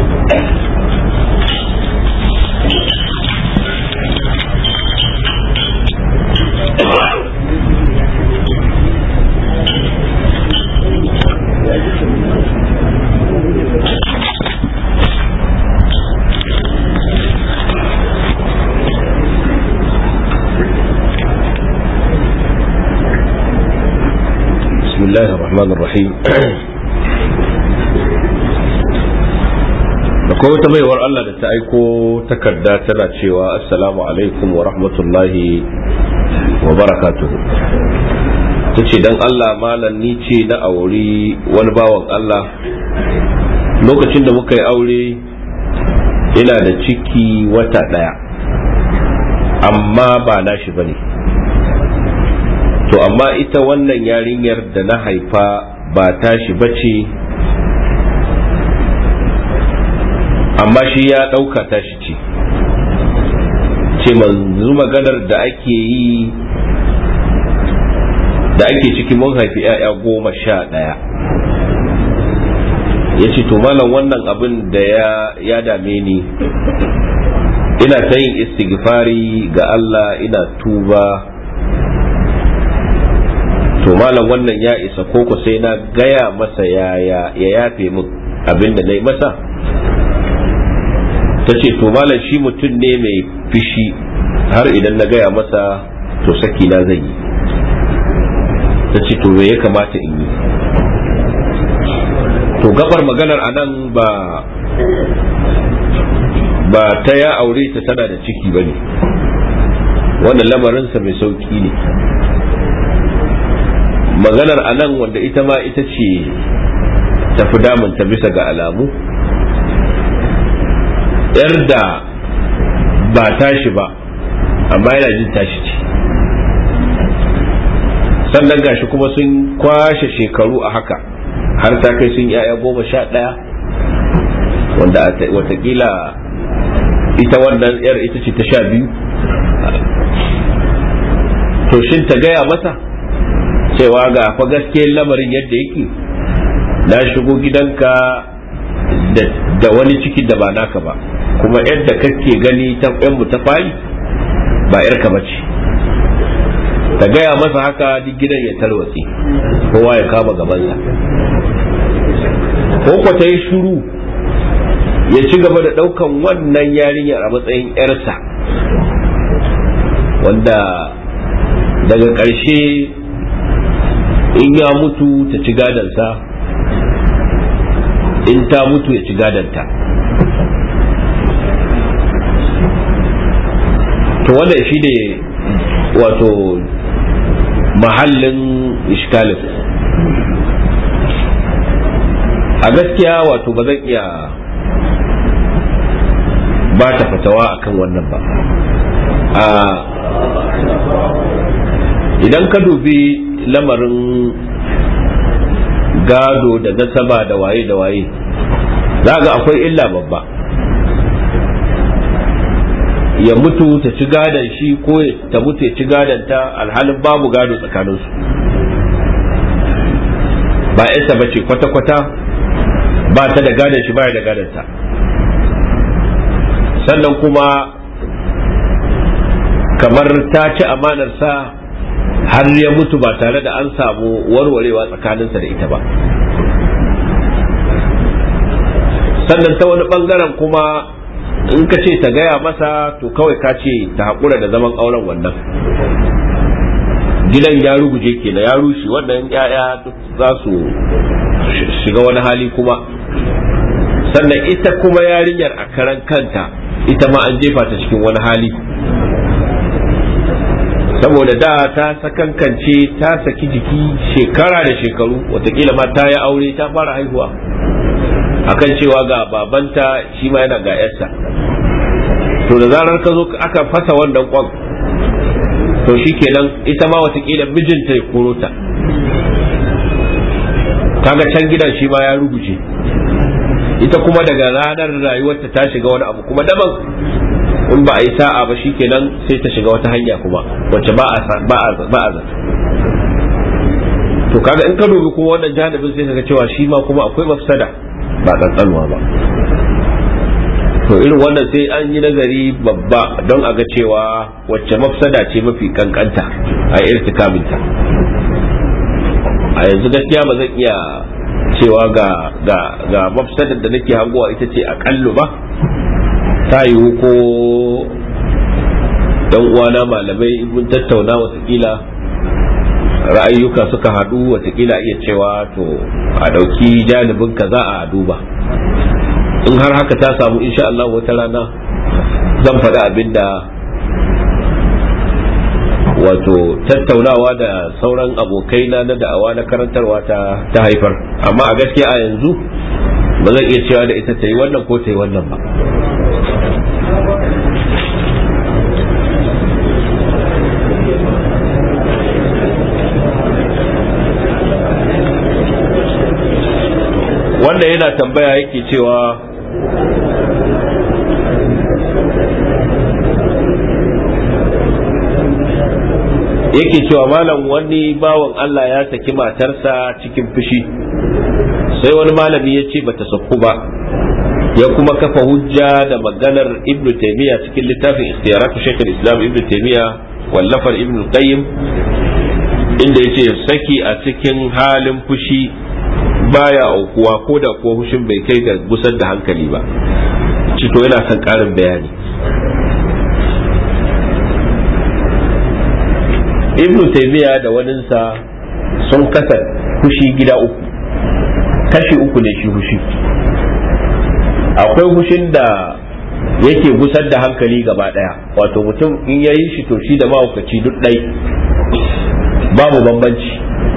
Bismillahir Rahmanir Rahim. Akwai wata baiwar Allah da ta aiko takarda tana cewa assalamu alaikum wa rahmatullahi wa barakatuhu. Tace dan Allah malam ni ce na auri wani bawan Allah, lokacin da muka yi aure ina da ciki wata daya amma ba nashi bane. To amma ita wannan yarinyar da na haifa ba tashi bace, amma shi ya ɗauka tashi ce. Ce manzu maganar da ake yi da ake ciki mun haifi 'ya'ya goma sha ɗaya. Ya ce to malam wannan abin da ya, ya dame ni, ina ta yin istighfari ga Allah, ina tuba. To malam wannan ya isa koko sai na gaya masa ya ya yafe min abin da na yi masa? Ta ce to malam shi mutum ne mai fishi, har idan na gaya masa to saki na zai yi. Ta ce to me ya kamata in yi? To gabar maganar anan ba ba ta ya aure ta tana da ciki bane, wannan lamarinsa mai sauki ne. Maganar anan wanda ita ma ita ce tafi damunta bisa ga alamu, yar da ba tashi ba amma yana jin tashi ce, sannan gashi kuma sun kwashe shekaru a haka har ta kai sun yaya goma sha ɗaya, wanda watakila ita wannan yar ita ce ta sha biyu. To shin ta gaya mata cewa ga fa gaskiyar lamarin yadda yake, na shigo gidanka da wani ciki da ba naka ba, kuma yadda kake gani ta yan mu ta fari ba yarka bace. Ta gaya masa haka duk gidan ya tarwatse, kowa ya kama gabansa. Ko ko ta yi shuru ya ci gaba da daukan wannan yarinyar a matsayin yarsa, wanda daga ƙarshe in ya mutu ta ci gadansa, in ta mutu ya ci gadanta. To wannan shi ne wato mahallin iskalin. A gaskiya wato ba zan iya ba ta fatawa akan wannan ba. Idan ka dubi lamarin gado da nasaba da waye da waye, za ga akwai illa babba. Ya mutu ta ci gadon shi ko ta mutu ya ci gadon ta, alhalin babu gado tsakaninsu, ba yarsa bace kwata-kwata, ba ta da gadon shi ba da gadon ta. Sannan kuma kamar ta ci amanarsa har ya mutu ba tare da an samu warwarewa tsakaninsa da ita ba. Sannan ta wani bangaren kuma in ka ce ta gaya masa, to kawai ka ce ta haƙura da zaman auren wannan, gidan ya ruguje ke da ya rushe, wannan ya'ya za su shiga wani hali kuma. Sannan ita kuma yarinyar a karan kanta ita ma an jefa ta cikin wani hali, saboda da ta sakankance ta saki jiki shekara da shekaru, watakila ma ta yi aure ta fara haihuwa, akan cewa ga babanta shi ma yana ga yarsa. To da zarar ka zo aka fasa wannan kwan, to shikenan ita ma watakila mijinta ya koro ta, kaga can gidan shi ma ya ruguje, ita kuma daga ranar rayuwarta ta shiga wani abu kuma daban, in ba a yi sa'a ba shikenan sai ta shiga wata hanya kuma wacce ba a ba a zato. To kaga in ka dubi kuma wannan janibin sai kaga cewa shi ma kuma akwai mafsada ba tsantsanwa ba. To irin wannan sai an yi nazari babba don a ga cewa wacce mafsada ce mafi kankanta a irtikaminta. A yanzu gaskiya ba zan iya cewa ga ga ga mafsadar da nake hangowa ita ce akallu ba. Ta yiwu ko dan uwana malamai mun tattauna watakila ra'ayyuka suka haɗu, watakila iya cewa to a ɗauki janibin kaza a duba. In har haka ta samu insha Allah wata rana zan faɗi abinda wato tattaunawa da sauran abokaina na da'awa na karantarwa ta ta haifar, amma a gaskiya a yanzu ba zan iya cewa da ita ta yi wannan ko ta yi wannan ba. wanda yana tambaya yake cewa yake cewa malam, wani bawan Allah ya saki matarsa cikin fushi, sai wani malami ya ce bata saku ba, ya kuma kafa hujja da maganar Ibn Taymiyyah cikin littafin Istiyarat Shaykh al-Islam Ibn Taymiyyah wallafar Ibn Qayyim, inda yace saki a cikin halin fushi baya aukuwa ko da ko hushin bai kai ga gusar da hankali ba. Cito yana son karin bayani. Ibn Taymiyyah da waninsa sun kasa fushi gida uku, kashi uku ne shi fushi. Akwai fushin da yake gusar da hankali gaba daya, wato mutum in yayi shi to shi da mahaukaci duk ɗai, babu bambanci.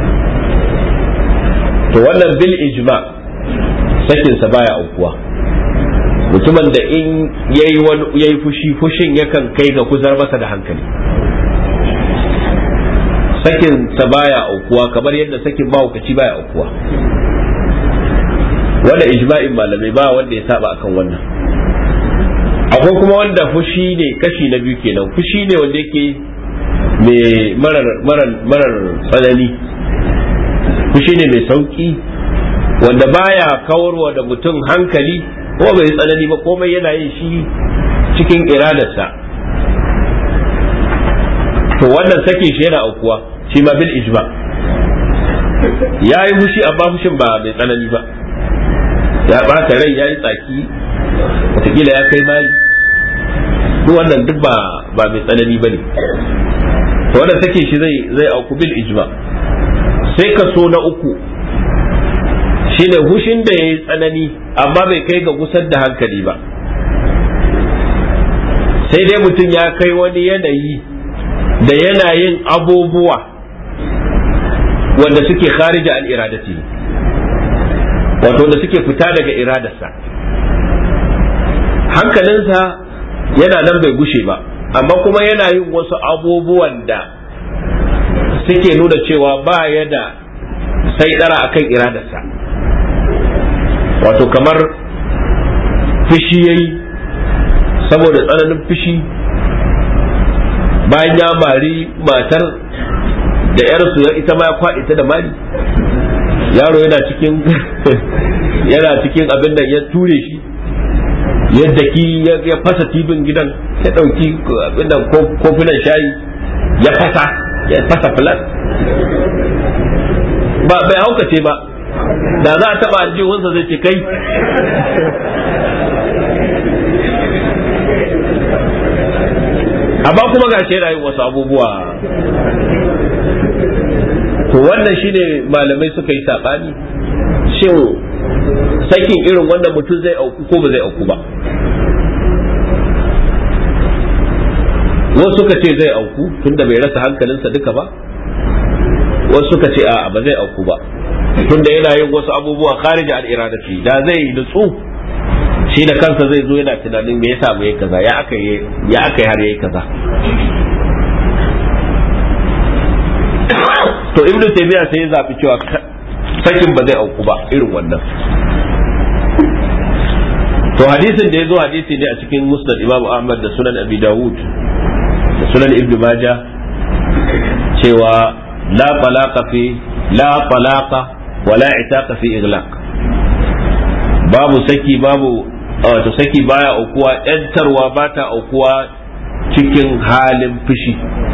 To wannan bil ijma sakinsa baya aukuwa. Mutumin da in yayi yayi fushi, fushin yakan kai ga kuzar masa da hankali, sakin sa baya aukuwa kamar yadda sakin mahaukaci baya aukuwa. Wanda ijma'in malamai ba wanda ya saba akan wannan. Akwai kuma wanda fushi ne kashi na biyu kenan, fushi ne wanda yake mai marar marar marar tsanani, fushi ne mai sauki wanda baya kawarwa da mutum hankali ko bai tsanani ba, komai yana yin shi cikin iradarsa. To wannan sakin shi yana aukuwa shi ma bil ijma. Yayi fushi amma fushin ba mai tsanani ba, ya ɓata rai, ya yi tsaki, wataƙila ya kai mali, duk wannan duk ba ba mai tsanani ba ne. To wannan sakin shi zai zai auku bil ijma. Sai kaso na uku shine hushin da yayi tsanani amma bai kai ga gusar da hankali ba, sai dai mutum ya kai wani yanayi da yana yin abubuwa wanda suke kharija al iradati, wato wanda suke fita daga iradarsa. Hankalinsa yana nan bai gushe ba, amma kuma yana yin wasu abubuwan da suke nuna cewa ba ya da sai dara akan iradarsa, wato kamar fushi yayi, saboda tsananin fushi bayan ya mari matar da yarsu ya ita ma ya kwaɗe ta da mali, yaro yana cikin yana cikin abin da ya ture shi, yadda ki ya fasa tibin gidan, ya ɗauki abin da kofunan shayi ya fasa ya fasa filan, ba bai haukace ba, da za a taba aljihunsa zai ce kai. Amma kuma ga shi yin wasu abubuwa. To wannan shine malamai suka yi sabani, shin sakin irin wannan mutum zai auku ko ba zai auku ba. Wasu suka ce zai auku tunda bai rasa hankalinsa duka ba, wasu suka ce a'a ba zai auku ba, tunda yana yin wasu abubuwa kharij al-iradati da zai nutsu shi da kansa zai zo yana tunanin me yasa bai kaza ya aka yi ya aka yi har yayi kaza. To ibnu taymiya sai ya zabi cewa sakin ba zai auku ba irin wannan. To hadisin da ya zo hadisi ne a cikin musnad imam ahmad da sunan abi dawud da sunan ibnu majah cewa la talaqa fi la talaqa wala itaqa fi iglaq, babu saki babu wato saki baya aukuwa, yantarwa ba ta aukuwa cikin halin fushi.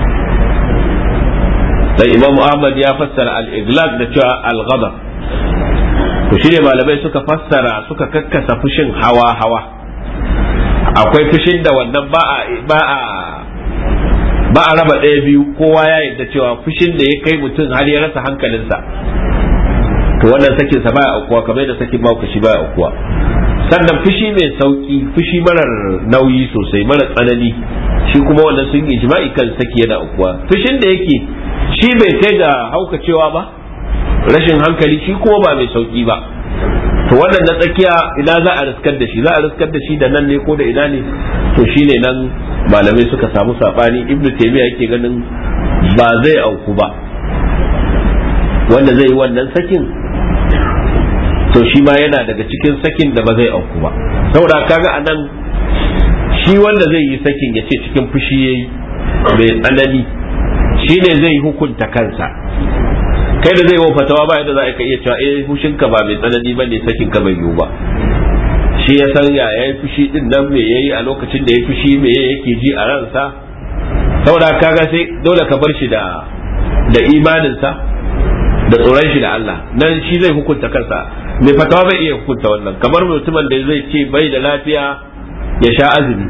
sai imam ahmad ya fassara al-iglaq da cewa al-ghadab. to shine malamai suka fassara suka kakkasa fushin hawa hawa. akwai fushin da wannan ba a ba a ba a raba ɗaya biyu, kowa ya yarda cewa fushin da ya kai mutum har ya rasa hankalinsa to wannan sakin sa baya aukuwa kamar da sakin ba shi baya aukuwa. sannan fushi mai sauki, fushi marar nauyi sosai, marar tsanani, shi kuma wannan sun yi ijma'i kan saki yana aukuwa. fushin da yake shi bai kai ga haukacewa ba, rashin hankali, shi kuma ba mai sauki ba, to wannan na tsakiya ina za a riskar da shi, za a riskar da shi da nan ne ko da ina ne? to shine nan malamai suka samu sabani. ibnu taymiya yake ganin ba zai auku ba, wanda zai yi wannan sakin to shi ma yana daga cikin sakin da ba zai auku ba. saboda kaga anan shi wanda zai yi sakin ya ce cikin fushi yayi mai tsanani shine zai hukunta kansa. kai da zai yi fatawa ba yadda za ka iya cewa eh fushinka ba mai tsanani bane, sakin ka bai yiwu ba. shi ya san ya yayi fushi din nan me yayi a lokacin da ya fushi me yake ji a ransa. saboda kaga sai dole ka bar shi da da imaninsa da tsoron shi da Allah, nan shi zai hukunta kansa. mai fatawa bai iya hukunta wannan, kamar mutumin da zai ce bai da lafiya ya sha azumi,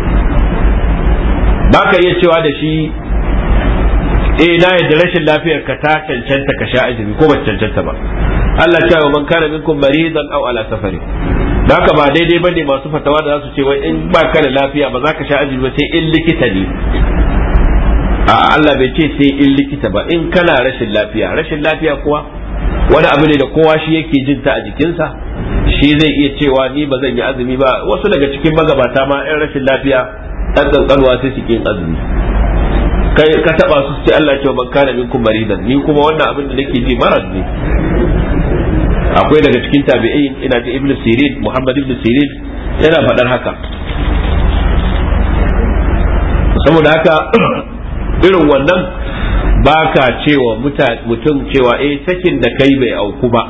baka iya cewa da shi eh na yadda rashin lafiyar ka ta cancanta ka sha azumi ko ba cancanta ba. Allah ya ce man kana minkum maridan aw ala safari. haka ba daidai bane masu fatawa da za su ce wai in ba ka da lafiya ba za ka sha azumi ba sai in likita ne. a Allah bai ce sai in likita ba, in kana rashin lafiya. rashin lafiya kuwa wani abu ne da kowa shi yake jin ta a jikinsa, shi zai iya cewa ni ba zan yi azumi ba. wasu daga cikin magabata ma yan rashin lafiya dan kankanwa sai su yin azumi. kai ka taba su sai Allah ya ce man kana minkum maridan, ni kuma wannan abin da nake ji marad ne. akwai daga cikin tabi'in ina ji ibnu sirin, muhammad ibnu sirin yana faɗar haka. saboda haka irin wannan baka cewa mutum cewa eh sakin da kai bai auku ba,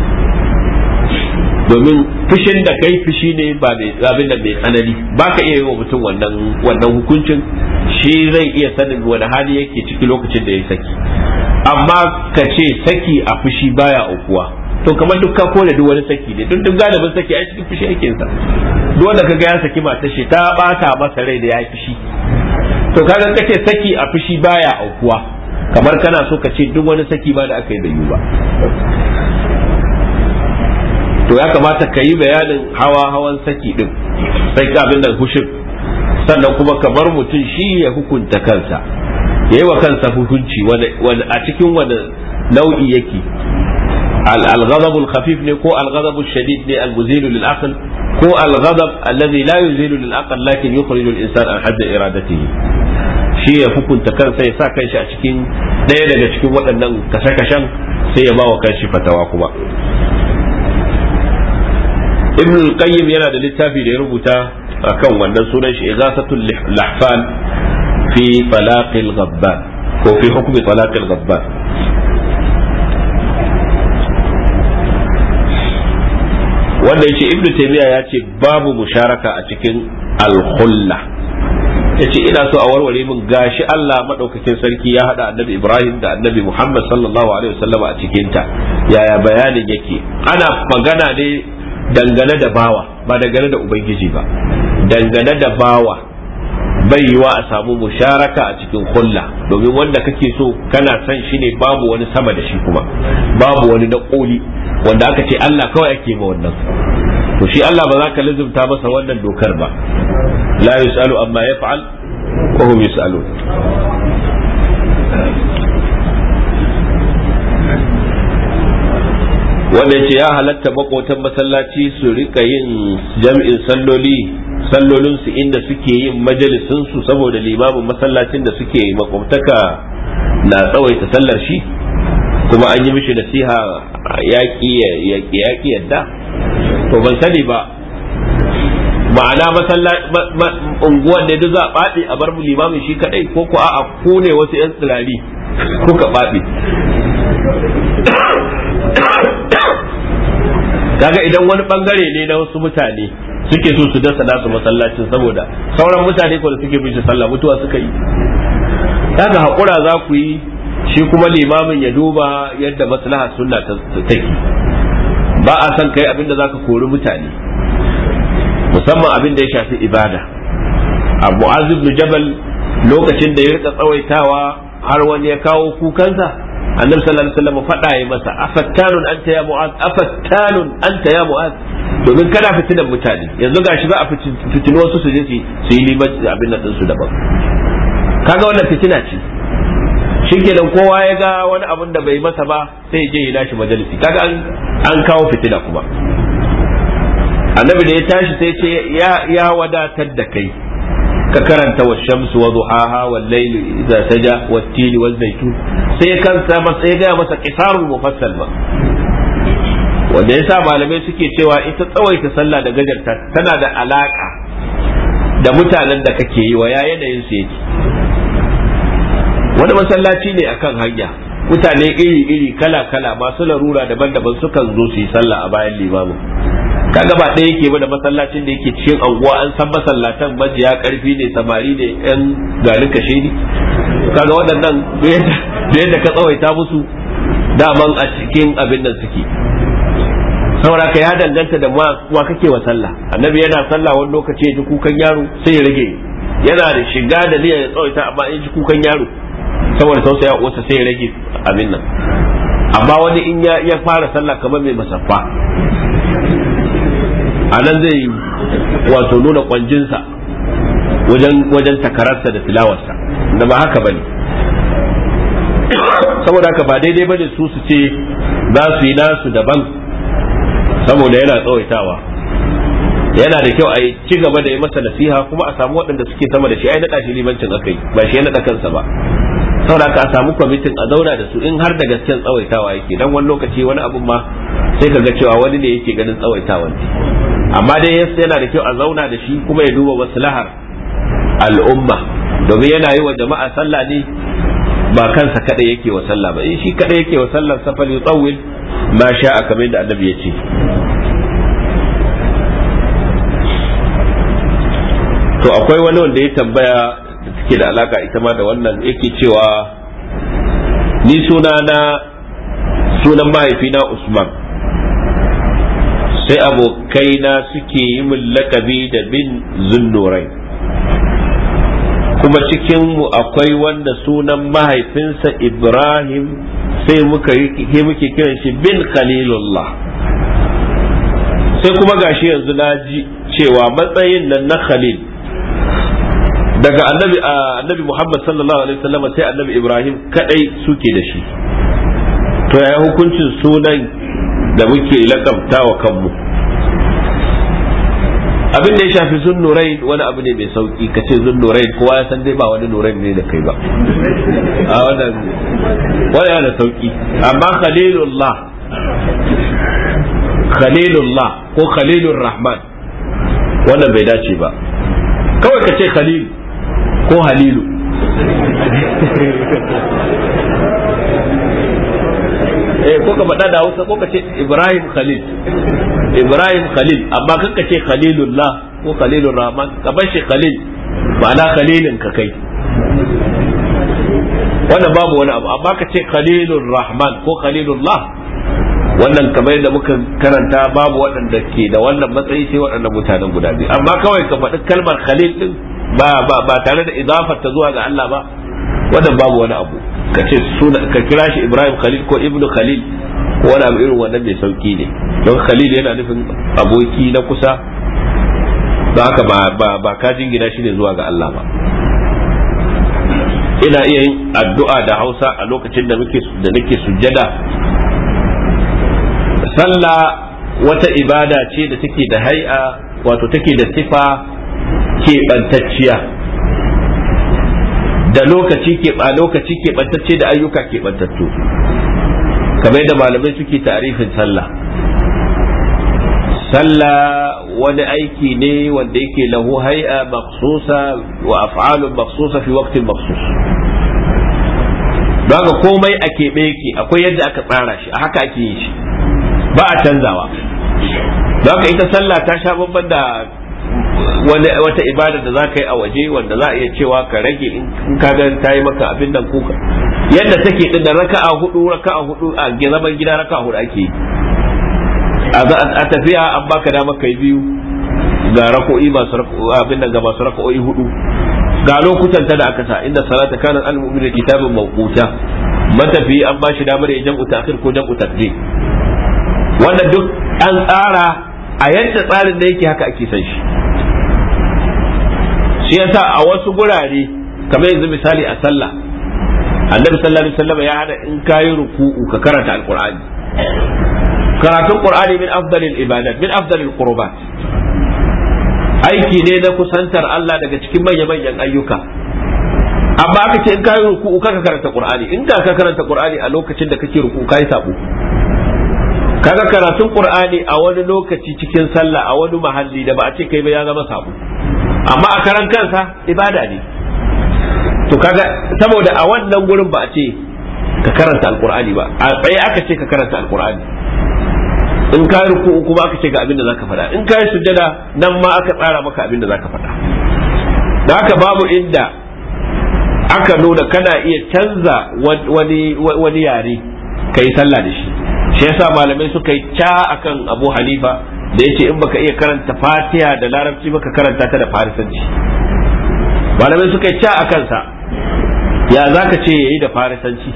domin fushin da kai fushi ne ba mai abin da mai tsanani. baka iya yi wa mutum wannan wannan hukuncin, shi zai iya sanin wani hali yake ciki lokacin da ya saki. amma ka ce saki a fushi baya aukuwa, to kamar duk ka kore duk wani saki ne. duk duk galibin saki a cikin fushi yake sa. duk wanda kaga ya saki matar shi ta bata masa rai da ya fushi, to kaga kace saki a fushi baya aukuwa, kamar kana so ka ce duk wani saki ba da aka yi da yi ba. to ya kamata ka yi bayanin hawa hawan saki din, sai ka abin da hushin, sannan kuma ka bar mutum shi ya hukunta kansa, yayi wa kansa hukunci wani a cikin wani nau'i yake. al-ghadab al-khafif ne ko al-ghadab al-shadid ne al-muzil lil-aql, ko al-ghadab alladhi la yuzilu lil-aql lakin yukhriju al-insan an hadd iradatihi. shi ya hukunta kansa, ya sa kanshi a cikin daya daga cikin waɗannan kashe-kashen, sai ya bawa kanshi fatawa kuma. ibn al-qayyim yana da littafi da ya rubuta akan wannan, sunan shi ighasatul lahfan fi talaqil ghabban ko fi hukmi talaqil ghabban. wanda yace ibn taymiya ya ce babu musharaka a cikin al-khulla. yace ina so a warware min, gashi Allah madaukakin sarki ya hada annabi Ibrahim da annabi Muhammad sallallahu alaihi wasallam a cikin ta, yaya bayanin yake? ana magana ne dangane da bawa, ba dangane da ubangiji ba. dangane da bawa bai yiwa a samu musharaka a cikin hulla, domin wanda kake so kana san shi ne, babu wani sama da shi, kuma babu wani na koli wanda aka ce Allah kawai ake ma wannan. to shi Allah ba za ka lazumta masa wannan dokar ba. la yusalu amma yaf'al wa hum yusalun. wanda yace ya halatta makotan masallaci su rika yin jam'in salloli sallolin su inda suke yin majalisun su saboda limamin masallacin da suke makwabtaka na tsawaita sallar shi kuma an yi mishi nasiha yaƙi yaƙi yadda to ban sani ba ma'ana unguwan ne duk za a ɓaɓe a bar limamin shi kaɗai ko ko a ku ne wasu 'yan tsirari kuka ɓaɓe. Kaga idan wani ɓangare ne na wasu mutane suke so su dasa nasu masallacin saboda sauran mutane ko da suke bin shi sallah mutuwa suka yi, kaga haƙura za ku yi, shi kuma limamin ya duba yadda maslaha sunna ta take. Ba a san kai abinda zaka kori mutane, musamman abin da ya shafi ibada. Abu Mu'adh ibn Jabal lokacin da ya rika tsawaitawa har wani ya kawo kukansa, Annabi sallallahu alaihi wasallam faɗa ya masa afattanun anta ya Mu'adh, afattanun anta ya Mu'adh, domin kana fitinan mutane. Yanzu gashi za a fitini wasu su je su yi limanci abin nan su daban. Kaga wannan fitina ce. Shikenan kowa ya ga wani abin da bai masa ba sai ya je ya dashi majalisi. Kaga an an kawo fitina kuma. Annabi da ya tashi sai ce ya wadatar da kai ka karanta wa shamsu wa duhaha wal layli idza saja wat tini wal zaytun, sai kansa masa ya ga masa qisarul mufassal ba, wanda yasa malamai suke cewa ita tsawaita sallah da gajarta tana da alaka da mutanen da kake yi wa ya yanayin su yake. Wani masallaci ne akan hanya, mutane iri iri kala kala masu larura daban-daban sukan zo su yi sallah a bayan limamin. Kaga ba ɗaya yake ba da masallacin da yake cikin anguwa, an san masallatan majiya karfi ne, samari ne, yan gari kashe ni. Kaga waɗannan da yadda ka tsawaita musu daman a cikin abin nan suke. Saboda ka ya danganta da wa kake wa sallah. Annabi yana sallah wani lokaci ya ji kukan yaro sai ya rage, yana da shiga da niyyar ya tsawaita amma in ji kukan yaro saboda tausaya wasa sai ya rage abin nan. Amma wani in ya fara sallah kamar mai masaffa, a nan zai wato nuna kwanjinsa wajen wajen takararsa da tilawarsa, da ba haka bane. Saboda haka ba daidai bane su su ce za su yi nasu daban saboda yana tsawaitawa. Yana da kyau a yi ci gaba da yi masa nasiha kuma a samu waɗanda suke sama da shi, ai naɗa shi limancin akai ba shi ya naɗa kansa ba. Saboda haka a samu kwamitin a zauna da su in har da gaskiyar tsawaitawa yake, dan wani lokaci wani abun ma sai ka ga cewa wani ne yake ganin tsawaitawa ne. Amma dai yana da kyau a zauna da shi kuma ya duba maslahar al'umma, domin yana yi wa jama'a sallah ne ba kansa kada yake wa sallah ba. In shi kada yake wa sallar sa fal yutawwil ma sha'a, kamar yadda annabi ya ce. To akwai wani wanda ya tambaya da take da alaka ita ma da wannan, yake cewa ni sunana sunan mahaifina Usman, sai abokaina suke yi min lakabi da bin Zunnurai, kuma cikinmu akwai wanda sunan mahaifinsa Ibrahim, sai muka yi muke kiran shi bin Khalilullah. Sai kuma gashi yanzu na ji cewa matsayin nan na Khalil daga annabi annabi Muhammad sallallahu alaihi wasallam sai annabi Ibrahim kadai suke da shi. To yaya hukuncin sunan da muke lakabta wa kanmu? Abin da ya shafi Zunnurain wani abu ne mai sauki, ka ce Zunnurain kowa ya san dai ba wani Nurain ne da kai ba, a wannan wani yana sauki. Amma Khalilullah Khalilullah ko Khalilur Rahman wannan bai dace ba. Kawai ka ce Khalil ko Halilu eh ko ka faɗa da Hausa ko ka ce Ibrahim Khalil Ibrahim Khalil, amma kan ka ce Khalilullah ko Khalilur Rahman, ka bar shi Khalil, ma'ana Khalilin ka kai, wannan babu wani abu. Amma ka ce Khalilur Rahman ko Khalilullah, wannan kamar yadda muka karanta babu waɗanda ke da wannan matsayi sai waɗannan mutanen guda biyu. Amma kawai ka faɗi kalmar Khalil din ba ba ba tare da idafar ta zuwa ga Allah ba, wannan babu wani abu. Ka ce suna ka kira shi Ibrahim Khalil ko Ibnu Khalil ko wani abu irin wannan mai sauki ne, don Khalil yana nufin aboki na kusa, don haka ba ba ba ka jingina shi ne zuwa ga Allah ba. Ina iya yin addu'a da Hausa a lokacin da muke da nake sujjada, sallah wata ibada ce da take da hay'a, wato take da sifa keɓantacciya, da lokaci keɓa lokaci keɓantacce da ayyuka keɓantattu, kamar yadda malamai suke ta'arifin sallah. sallah wani aiki ne wanda yake lahu hay'a makhsusa wa af'alun makhsusa fi waqtin makhsus. Daga komai a keɓe yake, akwai yadda aka tsara shi, a haka ake yin shi, ba a canzawa. Daga ita sallah ta sha babban da wani wata ibada da za ka yi a waje wanda za a iya cewa ka rage in ka ga ta yi maka abin nan kuka yadda take din da raka'a hudu raka'a hudu a zaman gida raka'a hudu ake yi. A tafiya an baka dama kai biyu ga rako'i masu abin nan ga masu rako'i hudu, ga lokutan ta da aka sa inda salata kana al-mu'minu kitabun mawquta, matafi an ba shi damar ya jam'u ta'khir ko jam'u taqdim. Wannan duk an tsara a yadda tsarin da yake haka ake san shi. Shi yasa a wasu gurare kamar yanzu misali a sallah, annabi sallallahu alaihi wasallam ya hada in kayi ruku'u ka karanta alqur'ani. Karatun qur'ani min afdalil ibadat, min afdalil qurbat, aiki ne na kusantar Allah daga cikin manya-manyan ayyuka. Amma aka ce in kayi ruku'u ka karanta qur'ani, in ka karanta qur'ani a lokacin da kake ruku'u kai sabo. Kaga karatun qur'ani a wani lokaci cikin sallah a wani mahalli da ba a ce kai ba ya zama sabo, amma a karan kansa ibada ne. To kaga saboda a wannan gurin ba a ce ka karanta alqur'ani ba, a tsaye aka ce ka karanta alqur'ani. In ka yi ruku'u kuma aka ce ga abin da zaka faɗa, in ka yi sujjada nan ma aka tsara maka abin da zaka faɗa. Da haka babu inda aka nuna kana iya canza wani wani yare kai sallah da shi. Shi yasa malamai suka yi ca akan Abu Hanifa da yace in baka iya karanta Fatiha da Larabci baka karanta ta da Farisanci. Malamai suka yi ca akan sa, ya zaka ce yayi da Farisanci?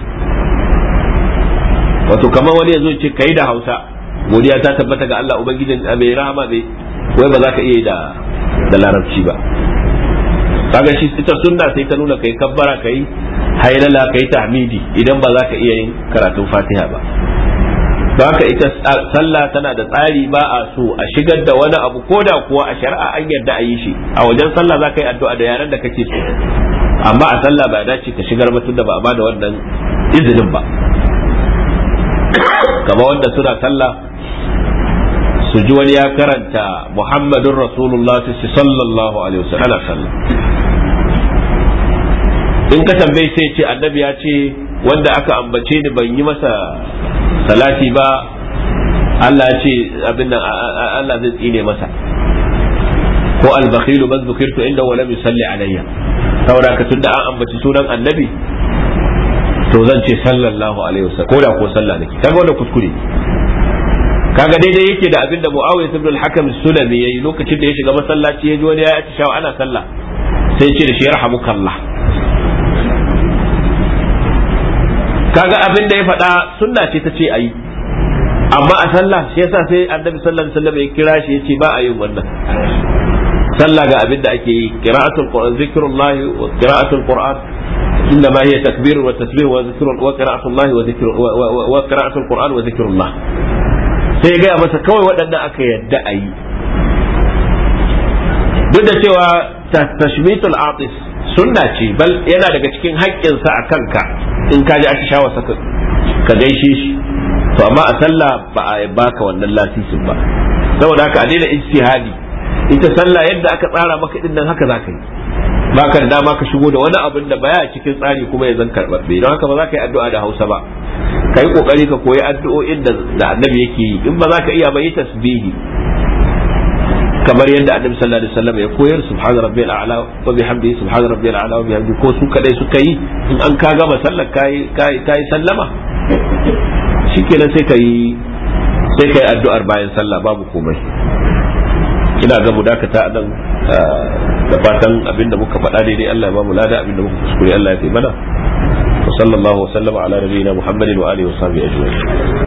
Wato kamar wani yazo ce kai da Hausa, godiya ta tabbata ga Allah ubangijin mai rahama bai, wai ba za ka iya da da Larabci ba. Kaga shi ita sunna sai ta nuna kai kabbara kai haylala kai tahmidi idan ba za ka iya yin karatun Fatiha ba. Don haka ita sallah tana da tsari, ba a so a shigar da wani abu ko da kuwa a shari'a an yarda a yi shi. A wajen sallah za ka yi addu'a da yaran da kake so, amma a sallah ba dace ka shigar mutum da ba a ba da wannan izinin ba. Kama wanda suna sallah su ji wani ya karanta Muhammadun Rasulullah sallallahu alaihi wasallam sallah, in ka tambaye sai ce annabi ya ce wanda aka ambace ni ban yi masa salati ba Allah ya ce abin nan Allah zai tsine masa, ko al-bakhilu man dhukirtu inda wa lam yusalli alayya. Saboda ka tunda an ambaci sunan annabi to zan ce sallallahu alaihi wasallam ko da ko sallah nake. Kaga wannan kuskure, kaga daidai yake da abin da Muawiya ibn al-Hakam as-Sulami yayi lokacin da ya shiga masallaci ya ji wani ya ci shawa ana sallah, sai ya ce da shi yarhamukallah. Kaga abin da ya faɗa sunna ce ta ce ayi, amma a sallah shi yasa sai annabi sallallahu alaihi wasallam ya kira shi yace ba a yin wannan. Sallah ga abin da ake yi, qira'atul qur'an, zikrullah wa qira'atul qur'an inma hiya takbir wa tasbih wa zikr wa qira'atullah wa zikr wa qira'atul qur'an wa zikrullah. Sai ga masa kawai waɗannan aka yadda ayi, duk da cewa tashmitul atis sunna ce, bal yana daga cikin haƙƙinsa a kanka in ka ji aka shawa saka ka gaishe shi. To amma a sallah ba a baka wannan lasisin ba, saboda haka a daina ijtihadi. Ita sallah yadda aka tsara maka din nan haka zaka yi, baka da dama ka shigo da wani abin da baya cikin tsari kuma ya zan karɓaɓɓe. Don haka ba za ka yi addu'a da Hausa ba, ka yi kokari ka koyi addu'o'in da annabi yake yi. In ba za ka iya ba yi tasbihi kamar yadda annabi sallallahu alaihi wasallam ya koyar, subhana rabbiyal a'la wa bihamdihi, subhana rabbiyal a'la wa bihamdihi, ko su kadai suka yi. In an ka gama sallar kai kai kai sallama, shikenan sai kai sai kai addu'ar bayan sallah, babu komai. Ina ga mu dakata nan da fatan abinda muka faɗa daidai Allah ya ba mu lada, abinda muka kuskure Allah ya taimaka. Wa sallallahu wa sallama ala nabiyyina Muhammadin wa alihi wa sahbihi ajma'in.